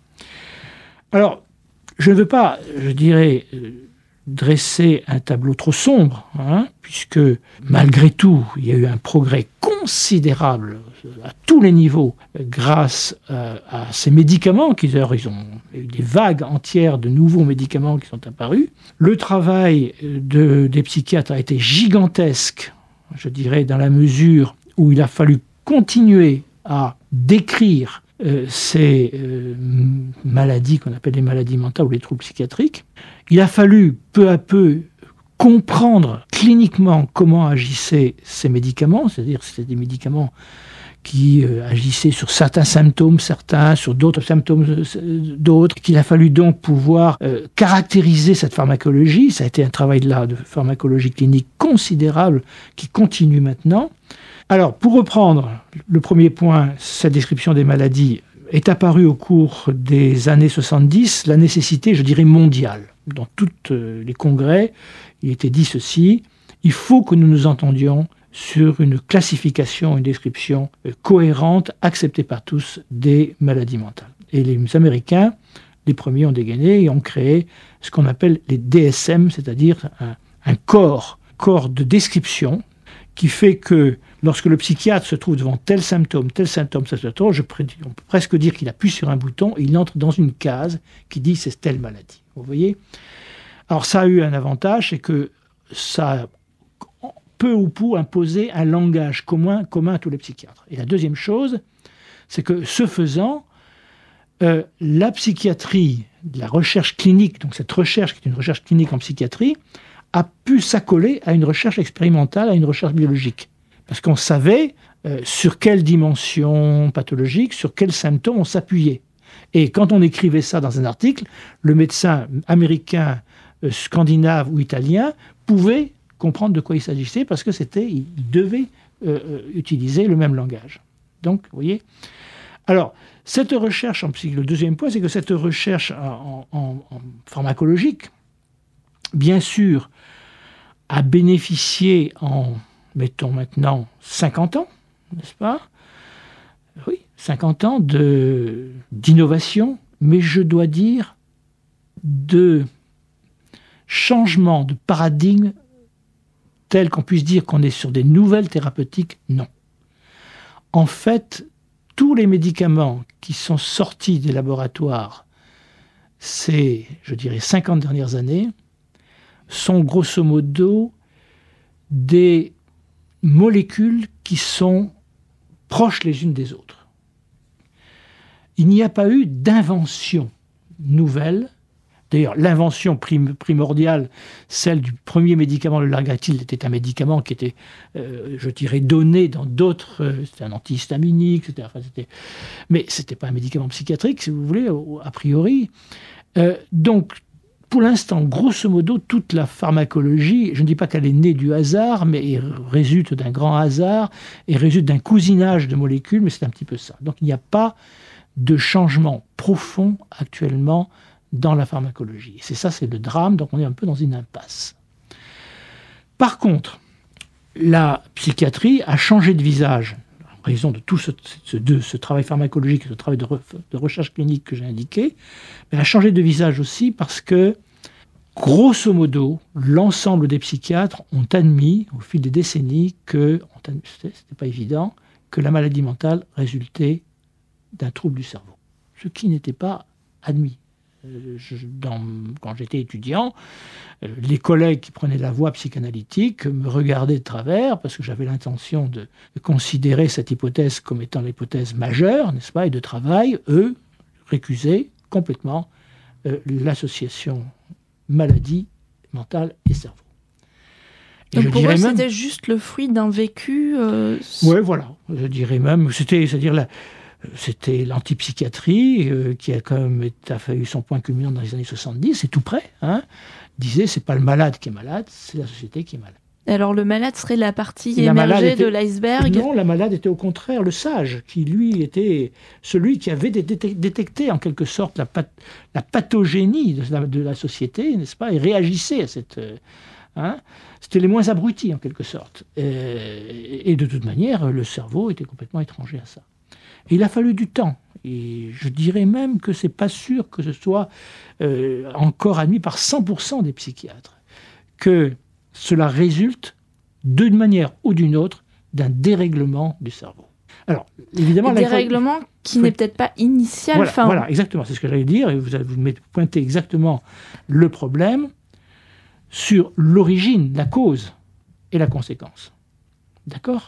Alors, je ne veux pas, je dirais, euh, dresser un tableau trop sombre, hein, puisque malgré tout, il y a eu un progrès considérable à tous les niveaux grâce à, à ces médicaments, qui d'ailleurs, ils ont eu des vagues entières de nouveaux médicaments qui sont apparus. Le travail de, des psychiatres a été gigantesque, je dirais, dans la mesure où il a fallu continuer à décrire Euh, ces euh, maladies qu'on appelle les maladies mentales ou les troubles psychiatriques. Il a fallu peu à peu comprendre cliniquement comment agissaient ces médicaments, c'est-à-dire que c'était des médicaments qui euh, agissaient sur certains symptômes, certains, sur d'autres symptômes, euh, d'autres, qu'il a fallu donc pouvoir euh, caractériser cette pharmacologie. Ça a été un travail de, là, de pharmacologie clinique considérable qui continue maintenant. Alors, pour reprendre le premier point, cette description des maladies est apparue au cours des années soixante-dix, la nécessité, je dirais, mondiale. Dans tous les congrès, il était dit ceci, il faut que nous nous entendions sur une classification, une description cohérente, acceptée par tous, des maladies mentales. Et les Américains, les premiers ont dégainé et ont créé ce qu'on appelle les D S M, c'est-à-dire un, un corps, corps de description, qui fait que lorsque le psychiatre se trouve devant tel symptôme, tel symptôme, tel symptôme, je prédis, on peut presque dire qu'il appuie sur un bouton et il entre dans une case qui dit c'est telle maladie. Vous voyez ? Alors ça a eu un avantage, c'est que ça a peu ou prou imposé un langage commun, commun à tous les psychiatres. Et la deuxième chose, c'est que ce faisant, euh, la psychiatrie, la recherche clinique, donc cette recherche qui est une recherche clinique en psychiatrie, a pu s'accoler à une recherche expérimentale, à une recherche biologique. Parce qu'on savait euh, sur quelle dimension pathologique, sur quels symptômes on s'appuyait. Et quand on écrivait ça dans un article, le médecin américain, euh, scandinave ou italien pouvait comprendre de quoi il s'agissait parce que c'était, il devait euh, utiliser le même langage. Donc, vous voyez. Alors, cette recherche en psych, le deuxième point, c'est que cette recherche en, en, en pharmacologique, bien sûr, a bénéficié en, mettons maintenant, cinquante ans, n'est-ce pas ? Oui, cinquante ans de, d'innovation, mais je dois dire de changement de paradigme tel qu'on puisse dire qu'on est sur des nouvelles thérapeutiques, non. En fait, tous les médicaments qui sont sortis des laboratoires ces, je dirais, cinquante dernières années, sont grosso modo des molécules qui sont proches les unes des autres. Il n'y a pas eu d'invention nouvelle. D'ailleurs, l'invention prim- primordiale, celle du premier médicament, le Largatil, était un médicament qui était, euh, je dirais, donné dans d'autres... Euh, c'était un antihistaminique, c'était, enfin, c'était, mais ce n'était pas un médicament psychiatrique, si vous voulez, a priori. Euh, donc, pour l'instant, grosso modo, toute la pharmacologie, je ne dis pas qu'elle est née du hasard, mais elle résulte d'un grand hasard, et résulte d'un cousinage de molécules, mais c'est un petit peu ça. Donc il n'y a pas de changement profond actuellement dans la pharmacologie. C'est ça, c'est le drame, donc on est un peu dans une impasse. Par contre, la psychiatrie a changé de visage, en raison de tout ce, ce, de, ce travail pharmacologique, ce travail de, re, de recherche clinique que j'ai indiqué, mais elle a changé de visage aussi parce que, grosso modo, l'ensemble des psychiatres ont admis, au fil des décennies, que, c'était pas évident, que la maladie mentale résultait d'un trouble du cerveau. Ce qui n'était pas admis. Je, dans, quand j'étais étudiant, les collègues qui prenaient la voie psychanalytique me regardaient de travers parce que j'avais l'intention de, de considérer cette hypothèse comme étant l'hypothèse majeure, n'est-ce pas, et de travail. Eux récusaient complètement euh, l'association maladie mentale et cerveau. Et Donc je pour dirais eux, même, c'était juste le fruit d'un vécu. Euh... Oui, voilà. Je dirais même, c'était, c'est-à-dire la, C'était l'antipsychiatrie, euh, qui a quand même été, a eu son point culminant dans les années soixante-dix, c'est tout près, hein, disait c'est pas le malade qui est malade, c'est la société qui est malade. Alors le malade serait la partie la émergée était, de l'iceberg. Non, la malade était au contraire le sage, qui lui était celui qui avait détecté en quelque sorte la, path- la pathogénie de la, de la société, n'est-ce pas, et réagissait à cette... Hein, c'était les moins abrutis en quelque sorte. Et, et de toute manière, le cerveau était complètement étranger à ça. Et il a fallu du temps. Et je dirais même que c'est pas sûr que ce soit euh, encore admis par cent pour cent des psychiatres, que cela résulte, d'une manière ou d'une autre, d'un dérèglement du cerveau. Alors, évidemment... Un dérèglement faut... qui faut... n'est peut-être pas initial. Voilà, fin... voilà, exactement, c'est ce que j'allais dire, et vous, vous pointez exactement le problème sur l'origine, la cause et la conséquence. D'accord ?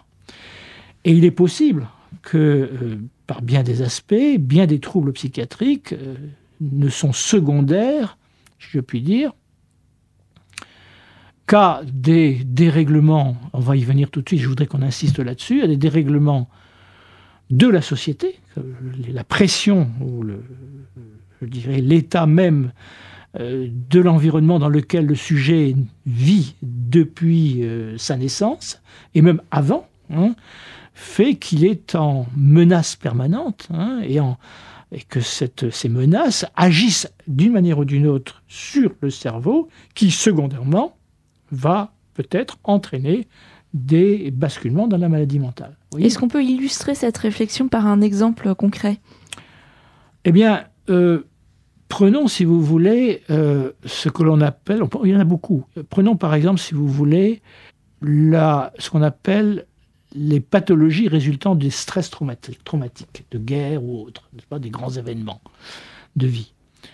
Et il est possible que, euh, par bien des aspects, bien des troubles psychiatriques euh, ne sont secondaires, si je puis dire, qu'à des dérèglements, on va y venir tout de suite, je voudrais qu'on insiste là-dessus, à des dérèglements de la société, la pression, ou le, je dirais l'état même euh, de l'environnement dans lequel le sujet vit depuis euh, sa naissance, et même avant, hein, fait qu'il est en menace permanente, hein, et, en, et que cette, ces menaces agissent d'une manière ou d'une autre sur le cerveau, qui secondairement va peut-être entraîner des basculements dans la maladie mentale. Oui. Est-ce qu'on peut illustrer cette réflexion par un exemple concret ? Eh bien, euh, prenons, si vous voulez, euh, ce que l'on appelle, il y en a beaucoup, prenons par exemple, si vous voulez, la, ce qu'on appelle les pathologies résultant des stress traumatiques, traumatiques de guerre ou autres, n'est-ce pas, des grands événements de vie.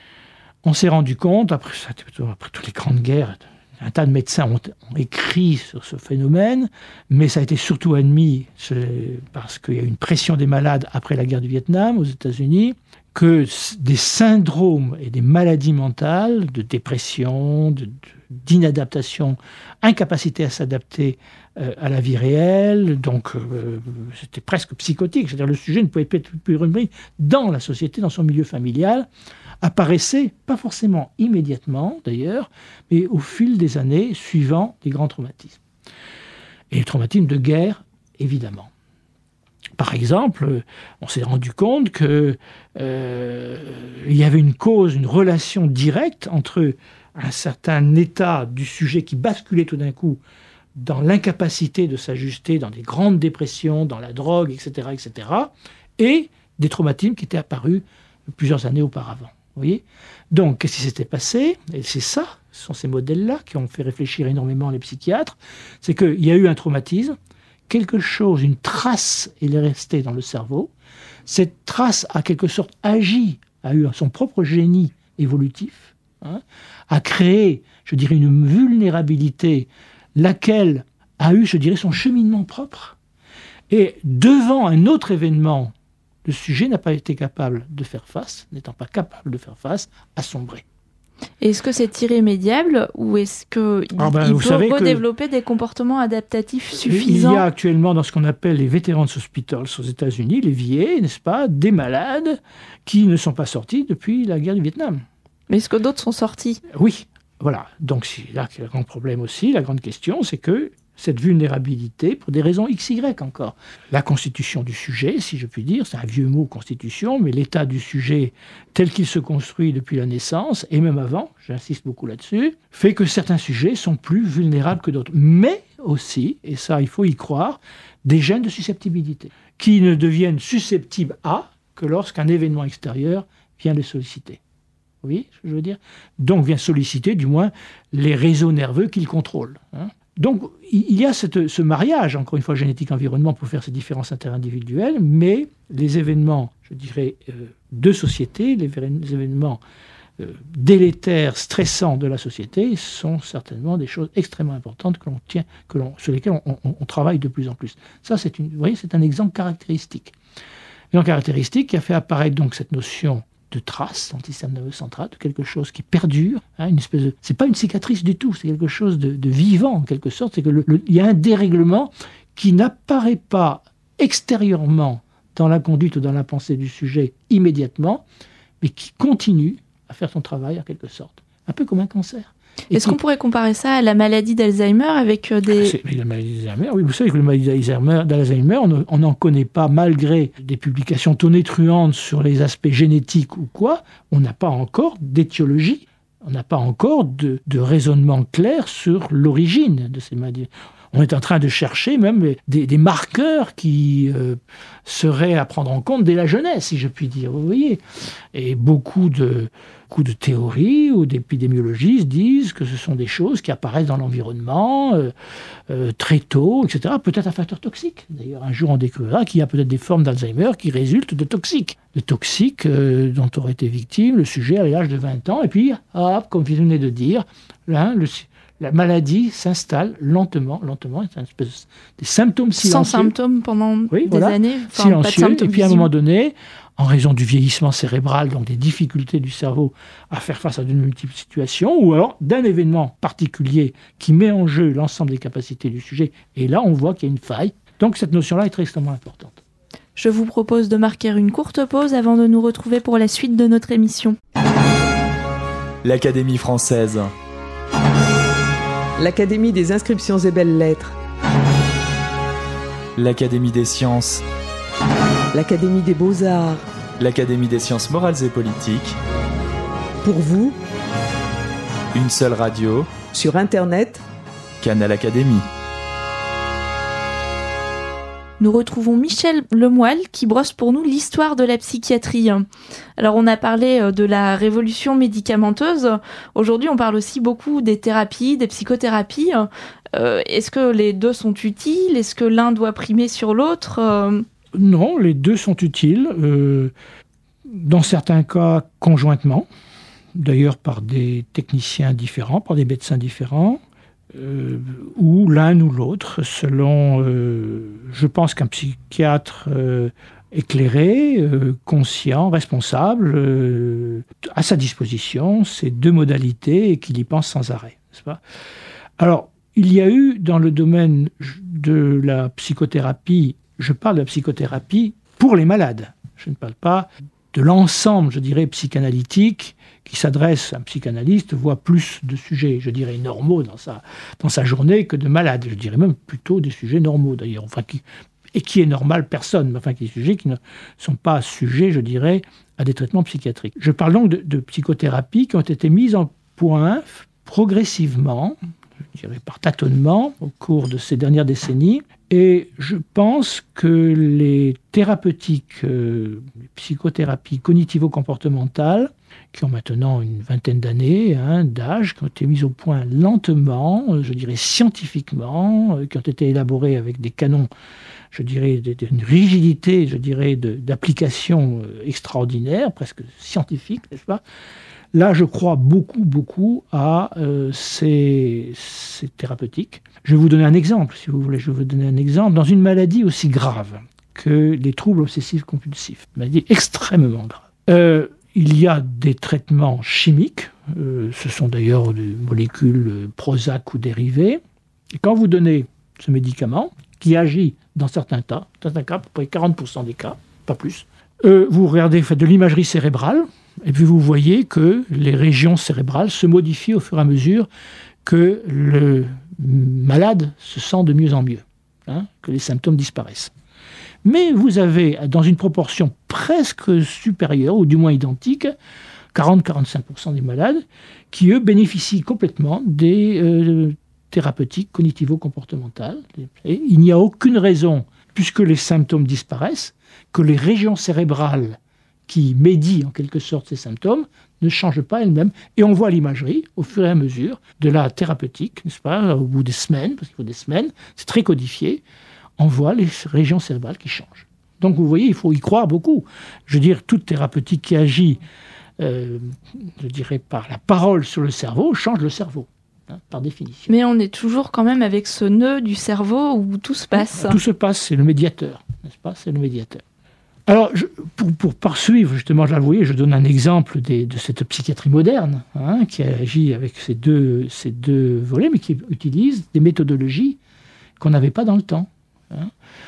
On s'est rendu compte, après, après toutes les grandes guerres, un tas de médecins ont, ont écrit sur ce phénomène, mais ça a été surtout admis parce qu'il y a eu une pression des malades après la guerre du Vietnam aux États-Unis, que des syndromes et des maladies mentales, de dépression, de, de, d'inadaptation, incapacité à s'adapter euh, à la vie réelle, donc euh, c'était presque psychotique, c'est-à-dire le sujet ne pouvait plus être repris dans la société, dans son milieu familial, apparaissait, pas forcément immédiatement d'ailleurs, mais au fil des années suivant des grands traumatismes. Et les traumatismes de guerre, évidemment. Par exemple, on s'est rendu compte qu'il euh, y avait une cause, une relation directe entre un certain état du sujet qui basculait tout d'un coup dans l'incapacité de s'ajuster, dans des grandes dépressions, dans la drogue, et cetera, et cetera, et des traumatismes qui étaient apparus plusieurs années auparavant. Vous voyez ? Donc, qu'est-ce qui s'était passé ? Et c'est ça, ce sont ces modèles-là qui ont fait réfléchir énormément les psychiatres, c'est qu'il y a eu un traumatisme, quelque chose, une trace, elle est restée dans le cerveau. Cette trace a quelque sorte agi, a eu son propre génie évolutif, hein, a créé, je dirais, une vulnérabilité, laquelle a eu, je dirais, son cheminement propre. Et devant un autre événement, le sujet n'a pas été capable de faire face, n'étant pas capable de faire face, a sombré. Est-ce que c'est irrémédiable ou est-ce qu'il ah ben, il peut redévelopper des comportements adaptatifs suffisants ? Il y a actuellement dans ce qu'on appelle les Veterans Hospitals aux États-Unis, les V A, n'est-ce pas, des malades qui ne sont pas sortis depuis la guerre du Vietnam. Mais est-ce que d'autres sont sortis ? Oui, voilà. Donc c'est là qu'il y a le grand problème aussi. La grande question, c'est que cette vulnérabilité, pour des raisons X Y encore. La constitution du sujet, si je puis dire, c'est un vieux mot constitution, mais l'état du sujet tel qu'il se construit depuis la naissance, et même avant, j'insiste beaucoup là-dessus, fait que certains sujets sont plus vulnérables que d'autres. Mais aussi, et ça il faut y croire, des gènes de susceptibilité, qui ne deviennent susceptibles à que lorsqu'un événement extérieur vient les solliciter. Vous voyez ce que je veux dire ? Donc vient solliciter du moins les réseaux nerveux qu'ils contrôlent, hein. Donc, il y a cette, ce mariage, encore une fois, génétique-environnement pour faire ces différences interindividuelles, mais les événements, je dirais, euh, de société, les, les événements euh, délétères, stressants de la société, sont certainement des choses extrêmement importantes que l'on tient, que l'on, sur lesquelles on, on, on travaille de plus en plus. Ça, c'est une, vous voyez, c'est un exemple caractéristique. Un exemple caractéristique qui a fait apparaître donc cette notion de trace dans le système nerveux central, de quelque chose qui perdure, hein, une espèce de... C'est pas une cicatrice du tout, c'est quelque chose de, de vivant en quelque sorte, c'est que le, le, il y a un dérèglement qui n'apparaît pas extérieurement dans la conduite ou dans la pensée du sujet immédiatement, mais qui continue à faire son travail en quelque sorte. Un peu comme un cancer. Et Est-ce qui... qu'on pourrait comparer ça à la maladie d'Alzheimer avec des... C'est, la maladie d'Alzheimer, oui, vous savez que la maladie d'Alzheimer, d'Alzheimer on n'en connaît pas, malgré des publications tonitruantes sur les aspects génétiques ou quoi, on n'a pas encore d'étiologie, on n'a pas encore de, de raisonnement clair sur l'origine de ces maladies. On est en train de chercher même des, des marqueurs qui euh, seraient à prendre en compte dès la jeunesse, si je puis dire, vous voyez. Et beaucoup de, beaucoup de théories ou d'épidémiologistes disent que ce sont des choses qui apparaissent dans l'environnement euh, euh, très tôt, et cetera. Peut-être un facteur toxique. D'ailleurs, un jour, on découvrira qu'il y a peut-être des formes d'Alzheimer qui résultent de toxiques. De toxiques euh, dont aurait été victime le sujet à l'âge de vingt ans. Et puis, hop, comme vous venez de dire, là, le... la maladie s'installe lentement, lentement, c'est une espèce des symptômes silencieux. Sans symptômes pendant oui, des voilà. années, enfin, silencieux, pas de symptômes et puis à un visibles. moment donné, en raison du vieillissement cérébral, donc des difficultés du cerveau à faire face à de multiples situations, ou alors d'un événement particulier qui met en jeu l'ensemble des capacités du sujet, et là on voit qu'il y a une faille. Donc cette notion-là est très extrêmement importante. Je vous propose de marquer une courte pause avant de nous retrouver pour la suite de notre émission. L'Académie française. L'Académie des inscriptions et belles-lettres. L'Académie des sciences. L'Académie des beaux-arts. L'Académie des sciences morales et politiques. Pour vous, une seule radio. Sur Internet. Canal Académie. Nous retrouvons Michel Lemoyle qui brosse pour nous l'histoire de la psychiatrie. Alors on a parlé de la révolution médicamenteuse. Aujourd'hui on parle aussi beaucoup des thérapies, des psychothérapies. Euh, est-ce que les deux sont utiles ? Est-ce que l'un doit primer sur l'autre ? euh... Non, les deux sont utiles. Euh, dans certains cas conjointement. D'ailleurs par des techniciens différents, par des médecins différents. Euh, ou l'un ou l'autre, selon, euh, je pense qu'un psychiatre euh, éclairé, euh, conscient, responsable, euh, à sa disposition ces deux modalités et qu'il y pense sans arrêt, n'est-ce pas ? Alors, il y a eu dans le domaine de la psychothérapie, je parle de la psychothérapie pour les malades, je ne parle pas de l'ensemble, je dirais, psychanalytique, qui s'adresse à un psychanalyste, voit plus de sujets, je dirais, normaux dans sa, dans sa journée que de malades. Je dirais même plutôt des sujets normaux, d'ailleurs. Enfin, qui, et qui est normal, personne, mais enfin, qui des sujets qui ne sont pas sujets, je dirais, à des traitements psychiatriques. Je parle donc de, de psychothérapies qui ont été mises en point progressivement, je dirais par tâtonnement, au cours de ces dernières décennies. Et je pense que les thérapeutiques, euh, les psychothérapies cognitivo-comportementales, qui ont maintenant une vingtaine d'années hein, d'âge, qui ont été mises au point lentement, euh, je dirais scientifiquement, euh, qui ont été élaborées avec des canons, je dirais, d'une rigidité, je dirais, de, d'application euh, extraordinaire, presque scientifique, n'est-ce pas ? Là, je crois beaucoup, beaucoup à euh, ces, ces thérapeutiques. Je vais vous donner un exemple, si vous voulez. Je vais vous donner un exemple. Dans une maladie aussi grave que les troubles obsessifs-compulsifs, une maladie extrêmement grave, euh, il y a des traitements chimiques. Euh, ce sont d'ailleurs des molécules Prozac ou dérivées. Et quand vous donnez ce médicament, qui agit dans certains cas, dans certains cas, à peu près quarante pour cent des cas, pas plus, euh, vous regardez, vous faites de l'imagerie cérébrale, et puis vous voyez que les régions cérébrales se modifient au fur et à mesure que le malade se sent de mieux en mieux, hein, que les symptômes disparaissent. Mais vous avez, dans une proportion presque supérieure, ou du moins identique, quarante à quarante-cinq pour cent des malades qui, eux, bénéficient complètement des euh, thérapeutiques cognitivo-comportementales. Et il n'y a aucune raison, puisque les symptômes disparaissent, que les régions cérébrales qui médient en quelque sorte ces symptômes, ne changent pas elles-mêmes. Et on voit l'imagerie, au fur et à mesure, de la thérapeutique, n'est-ce pas, au bout des semaines, parce qu'il faut des semaines, c'est très codifié, on voit les régions cérébrales qui changent. Donc vous voyez, il faut y croire beaucoup. Je veux dire, toute thérapeutique qui agit, euh, je dirais, par la parole sur le cerveau, change le cerveau, hein, par définition. Mais on est toujours quand même avec ce nœud du cerveau où tout se passe. Tout se passe, c'est le médiateur, n'est-ce pas, c'est le médiateur. Alors, je, pour, pour poursuivre, justement, là, vous voyez, je donne un exemple des, de cette psychiatrie moderne, hein, qui agit avec ces deux, ces deux volets, mais qui utilise des méthodologies qu'on n'avait pas dans le temps. Hein.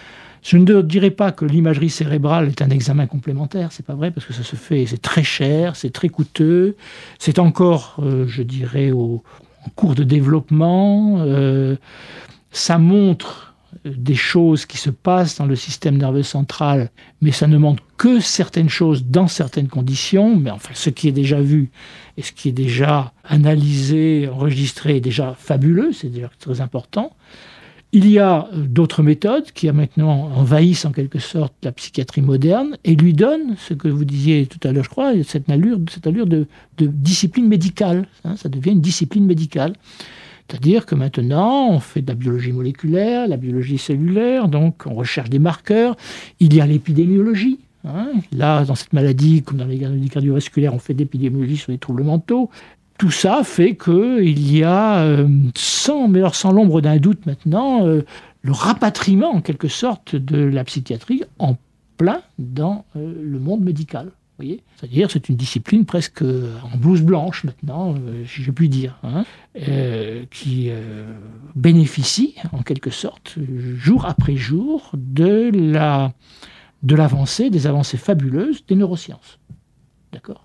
Je ne dirais pas que l'imagerie cérébrale est un examen complémentaire, c'est pas vrai, parce que ça se fait, c'est très cher, c'est très coûteux, c'est encore, euh, je dirais, au, en cours de développement, euh, ça montre des choses qui se passent dans le système nerveux central, mais ça ne montre que certaines choses dans certaines conditions, mais enfin, ce qui est déjà vu et ce qui est déjà analysé, enregistré est déjà fabuleux, c'est déjà très important. Il y a d'autres méthodes qui maintenant envahissent en quelque sorte la psychiatrie moderne et lui donnent, ce que vous disiez tout à l'heure, je crois, cette allure, cette allure de, de discipline médicale. Hein, ça devient une discipline médicale. C'est-à-dire que maintenant, on fait de la biologie moléculaire, la biologie cellulaire, donc on recherche des marqueurs. Il y a l'épidémiologie. Hein. Là, dans cette maladie, comme dans les maladies cardiovasculaires, on fait de l'épidémiologie sur les troubles mentaux. Tout ça fait qu'il y a, euh, sans, mais alors sans l'ombre d'un doute maintenant, euh, le rapatriement en quelque sorte de la psychiatrie en plein dans euh, le monde médical. Vous voyez ? C'est-à-dire c'est une discipline presque en blouse blanche maintenant, euh, si je puis dire, hein, euh, qui euh, bénéficie en quelque sorte, jour après jour, de, la, de l'avancée, des avancées fabuleuses des neurosciences. D'accord ?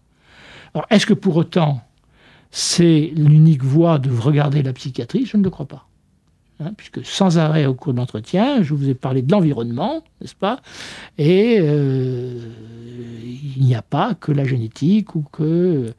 Alors est-ce que pour autant c'est l'unique voie de regarder la psychiatrie? Je ne le crois pas. Hein, puisque sans arrêt au cours de l'entretien, je vous ai parlé de l'environnement, n'est-ce pas? Et euh, il n'y a pas que la génétique ou que...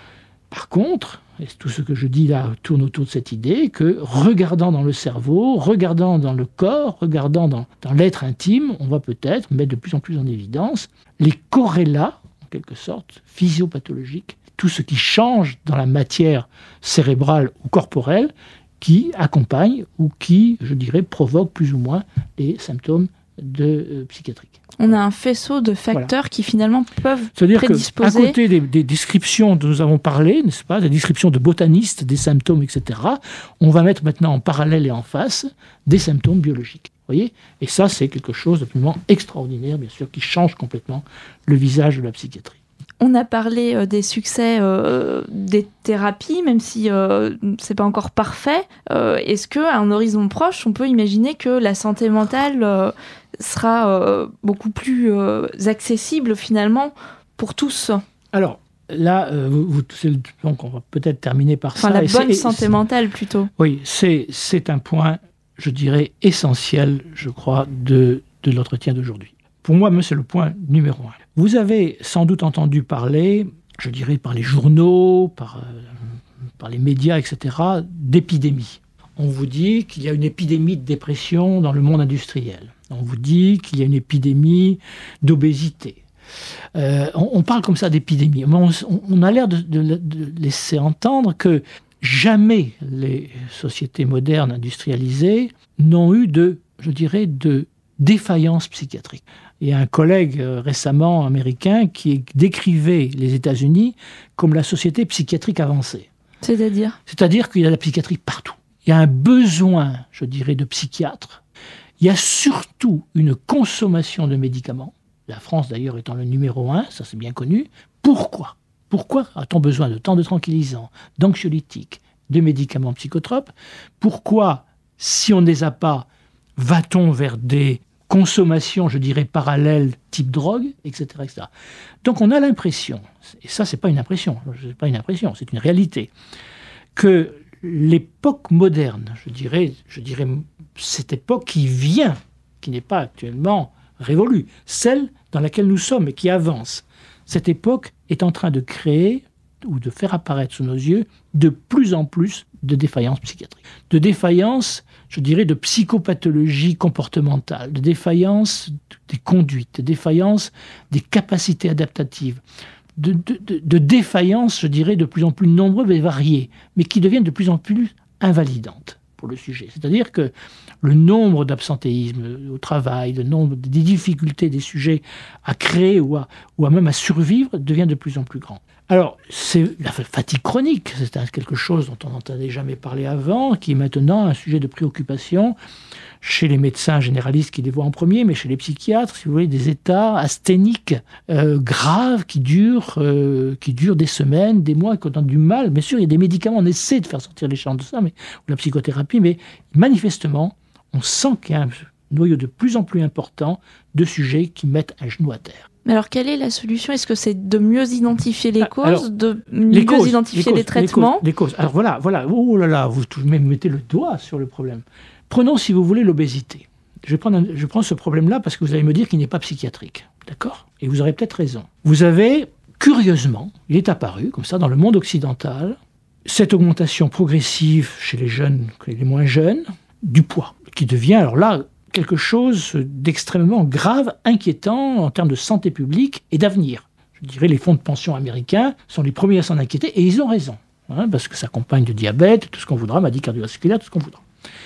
Par contre, et tout ce que je dis là tourne autour de cette idée, que regardant dans le cerveau, regardant dans le corps, regardant dans, dans l'être intime, on va peut-être mettre de plus en plus en évidence les corrélats, en quelque sorte, physiopathologiques, tout ce qui change dans la matière cérébrale ou corporelle qui accompagne ou qui, je dirais, provoque plus ou moins les symptômes de, euh, psychiatriques. On a un faisceau de facteurs voilà. qui finalement peuvent C'est-à-dire prédisposer... C'est-à-dire qu'à côté des, des descriptions dont nous avons parlé, n'est-ce pas, des descriptions de botanistes, des symptômes, et cetera, on va mettre maintenant en parallèle et en face des symptômes biologiques. Vous voyez ? Et ça, c'est quelque chose d'absolument extraordinaire, bien sûr, qui change complètement le visage de la psychiatrie. On a parlé euh, des succès euh, des thérapies, même si euh, c'est pas encore parfait. Euh, est-ce qu'à un horizon proche, on peut imaginer que la santé mentale euh, sera euh, beaucoup plus euh, accessible finalement pour tous ? Alors là, euh, vous, vous, c'est le, donc on va peut-être terminer par enfin, ça. La bonne c'est, santé c'est, mentale plutôt. Oui, c'est, c'est un point, je dirais, essentiel, je crois, de, de l'entretien d'aujourd'hui. Pour moi, c'est le point numéro un. Vous avez sans doute entendu parler, je dirais par les journaux, par, euh, par les médias, et cetera, d'épidémie. On vous dit qu'il y a une épidémie de dépression dans le monde industriel. On vous dit qu'il y a une épidémie d'obésité. Euh, on, on parle comme ça d'épidémie. On, on a l'air de, de, de laisser entendre que jamais les sociétés modernes industrialisées n'ont eu de, je dirais, de défaillance psychiatrique. Il y a un collègue euh, récemment américain qui décrivait les États-Unis comme la société psychiatrique avancée. C'est-à-dire ? C'est-à-dire qu'il y a de la psychiatrie partout. Il y a un besoin, je dirais, de psychiatres. Il y a surtout une consommation de médicaments. La France, d'ailleurs, étant le numéro un, ça c'est bien connu. Pourquoi ? Pourquoi a-t-on besoin de tant de tranquillisants, d'anxiolytiques, de médicaments psychotropes ? Pourquoi, si on ne les a pas, va-t-on vers des consommation, je dirais, parallèle, type drogue, et cetera, et cetera. Donc on a l'impression, et ça c'est pas une impression, c'est pas une impression, c'est une réalité, que l'époque moderne, je dirais, je dirais cette époque qui vient, qui n'est pas actuellement révolue, celle dans laquelle nous sommes et qui avance, cette époque est en train de créer ou de faire apparaître sous nos yeux de plus en plus de défaillances psychiatriques, de défaillances, je dirais, de psychopathologie comportementale, de défaillances des conduites, de défaillances des capacités adaptatives, de, de, de, de défaillances, je dirais, de plus en plus nombreuses et variées, mais qui deviennent de plus en plus invalidantes pour le sujet. C'est-à-dire que le nombre d'absentéismes au travail, le nombre des difficultés des sujets à créer ou à, ou à même à survivre devient de plus en plus grand. Alors, c'est la fatigue chronique, c'est quelque chose dont on n'entendait jamais parler avant, qui est maintenant un sujet de préoccupation chez les médecins généralistes qui les voient en premier, mais chez les psychiatres, si vous voulez, des états asthéniques euh, graves qui durent, euh, qui durent des semaines, des mois, et qu'on a du mal. Bien sûr, il y a des médicaments, on essaie de faire sortir les gens de ça, mais, ou la psychothérapie, mais manifestement, on sent qu'il y a un noyau de plus en plus important de sujets qui mettent un genou à terre. Mais alors, quelle est la solution ? Est-ce que c'est de mieux identifier les causes, alors, de les mieux causes, identifier les, les, causes, traitements ? les, causes, les causes. Alors voilà, voilà. Oh là là, vous mettez le doigt sur le problème. Prenons, si vous voulez, l'obésité. Je vais prendre, un, je prends ce problème-là parce que vous allez me dire qu'il n'est pas psychiatrique. D'accord ? Et vous aurez peut-être raison. Vous avez, curieusement, il est apparu, comme ça, dans le monde occidental, cette augmentation progressive chez les jeunes, les moins jeunes, du poids, qui devient, alors là, quelque chose d'extrêmement grave, inquiétant en termes de santé publique et d'avenir. Je dirais les fonds de pension américains sont les premiers à s'en inquiéter, et ils ont raison, hein, parce que ça accompagne de diabète, tout ce qu'on voudra, maladie cardiovasculaire, tout ce qu'on voudra.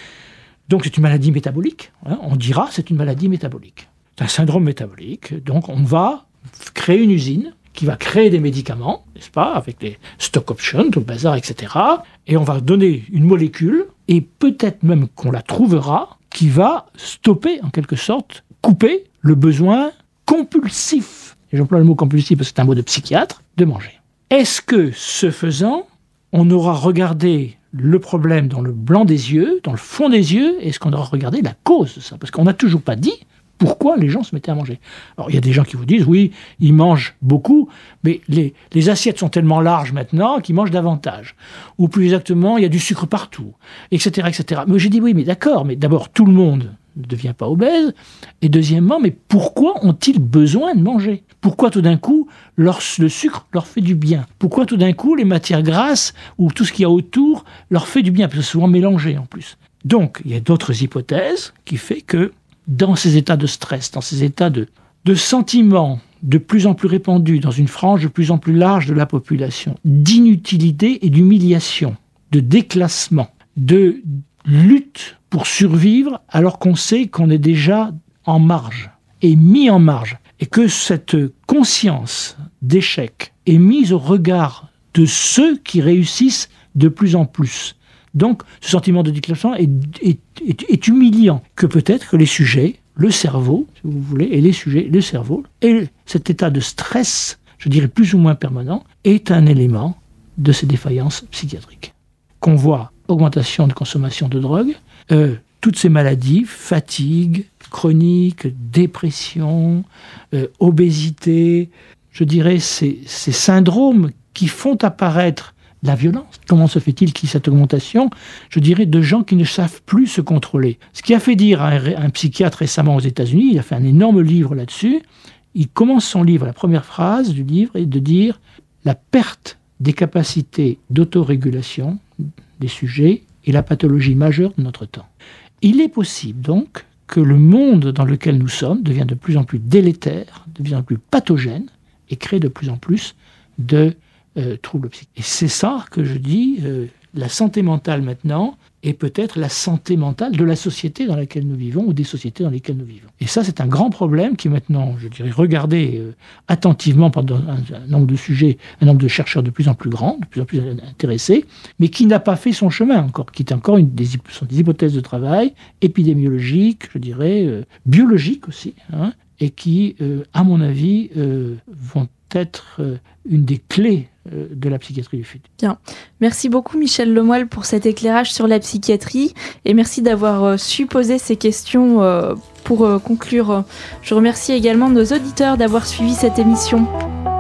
Donc c'est une maladie métabolique, hein, on dira c'est une maladie métabolique. C'est un syndrome métabolique, donc on va créer une usine qui va créer des médicaments, n'est-ce pas, avec les stock options, tout le bazar, et cetera. Et on va donner une molécule, et peut-être même qu'on la trouvera, qui va stopper, en quelque sorte, couper le besoin compulsif, et j'emploie le mot compulsif parce que c'est un mot de psychiatre, de manger. Est-ce que, ce faisant, on aura regardé le problème dans le blanc des yeux, dans le fond des yeux, et est-ce qu'on aura regardé la cause de ça ? Parce qu'on n'a toujours pas dit pourquoi les gens se mettaient à manger. Alors, il y a des gens qui vous disent, oui, ils mangent beaucoup, mais les, les assiettes sont tellement larges maintenant qu'ils mangent davantage. Ou plus exactement, il y a du sucre partout, et cetera, et cetera. Mais j'ai dit, oui, mais d'accord, mais d'abord, tout le monde ne devient pas obèse, et deuxièmement, mais pourquoi ont-ils besoin de manger ? Pourquoi tout d'un coup, leur, le sucre leur fait du bien ? Pourquoi tout d'un coup, les matières grasses, ou tout ce qu'il y a autour, leur fait du bien ? Parce que c'est souvent mélangé, en plus. Donc, il y a d'autres hypothèses qui font que dans ces états de stress, dans ces états de, de sentiments de plus en plus répandus dans une frange de plus en plus large de la population, d'inutilité et d'humiliation, de déclassement, de lutte pour survivre alors qu'on sait qu'on est déjà en marge et mis en marge, et que cette conscience d'échec est mise au regard de ceux qui réussissent de plus en plus. Donc, ce sentiment de déclassement est, est, est, est humiliant, que peut-être que les sujets, le cerveau, si vous voulez, et les sujets, le cerveau, et cet état de stress, je dirais plus ou moins permanent, est un élément de ces défaillances psychiatriques. Qu'on voit augmentation de consommation de drogue, euh, toutes ces maladies, fatigue chronique, dépression, euh, obésité, je dirais ces, ces syndromes qui font apparaître la violence. Comment se fait-il qu'il y ait cette augmentation, je dirais, de gens qui ne savent plus se contrôler ? Ce qui a fait dire à un, un psychiatre récemment aux États-Unis, il a fait un énorme livre là-dessus, il commence son livre, la première phrase du livre est de dire « La perte des capacités d'autorégulation des sujets est la pathologie majeure de notre temps. » Il est possible donc que le monde dans lequel nous sommes devient de plus en plus délétère, de plus en plus pathogène et crée de plus en plus de Euh, troubles psychiques. Et c'est ça que je dis, euh, la santé mentale maintenant est peut-être la santé mentale de la société dans laquelle nous vivons ou des sociétés dans lesquelles nous vivons. Et ça, c'est un grand problème qui est maintenant, je dirais, regardé euh, attentivement par un, un nombre de sujets, un nombre de chercheurs de plus en plus grand, de plus en plus intéressés, mais qui n'a pas fait son chemin encore, qui est encore une des, sont des hypothèses de travail épidémiologiques, je dirais, euh, biologiques aussi, hein, et qui, euh, à mon avis, euh, vont être euh, une des clés euh, de la psychiatrie du futur. Bien. Merci beaucoup Michel Lemoyle pour cet éclairage sur la psychiatrie et merci d'avoir euh, su poser ces questions euh, pour euh, conclure. Je remercie également nos auditeurs d'avoir suivi cette émission.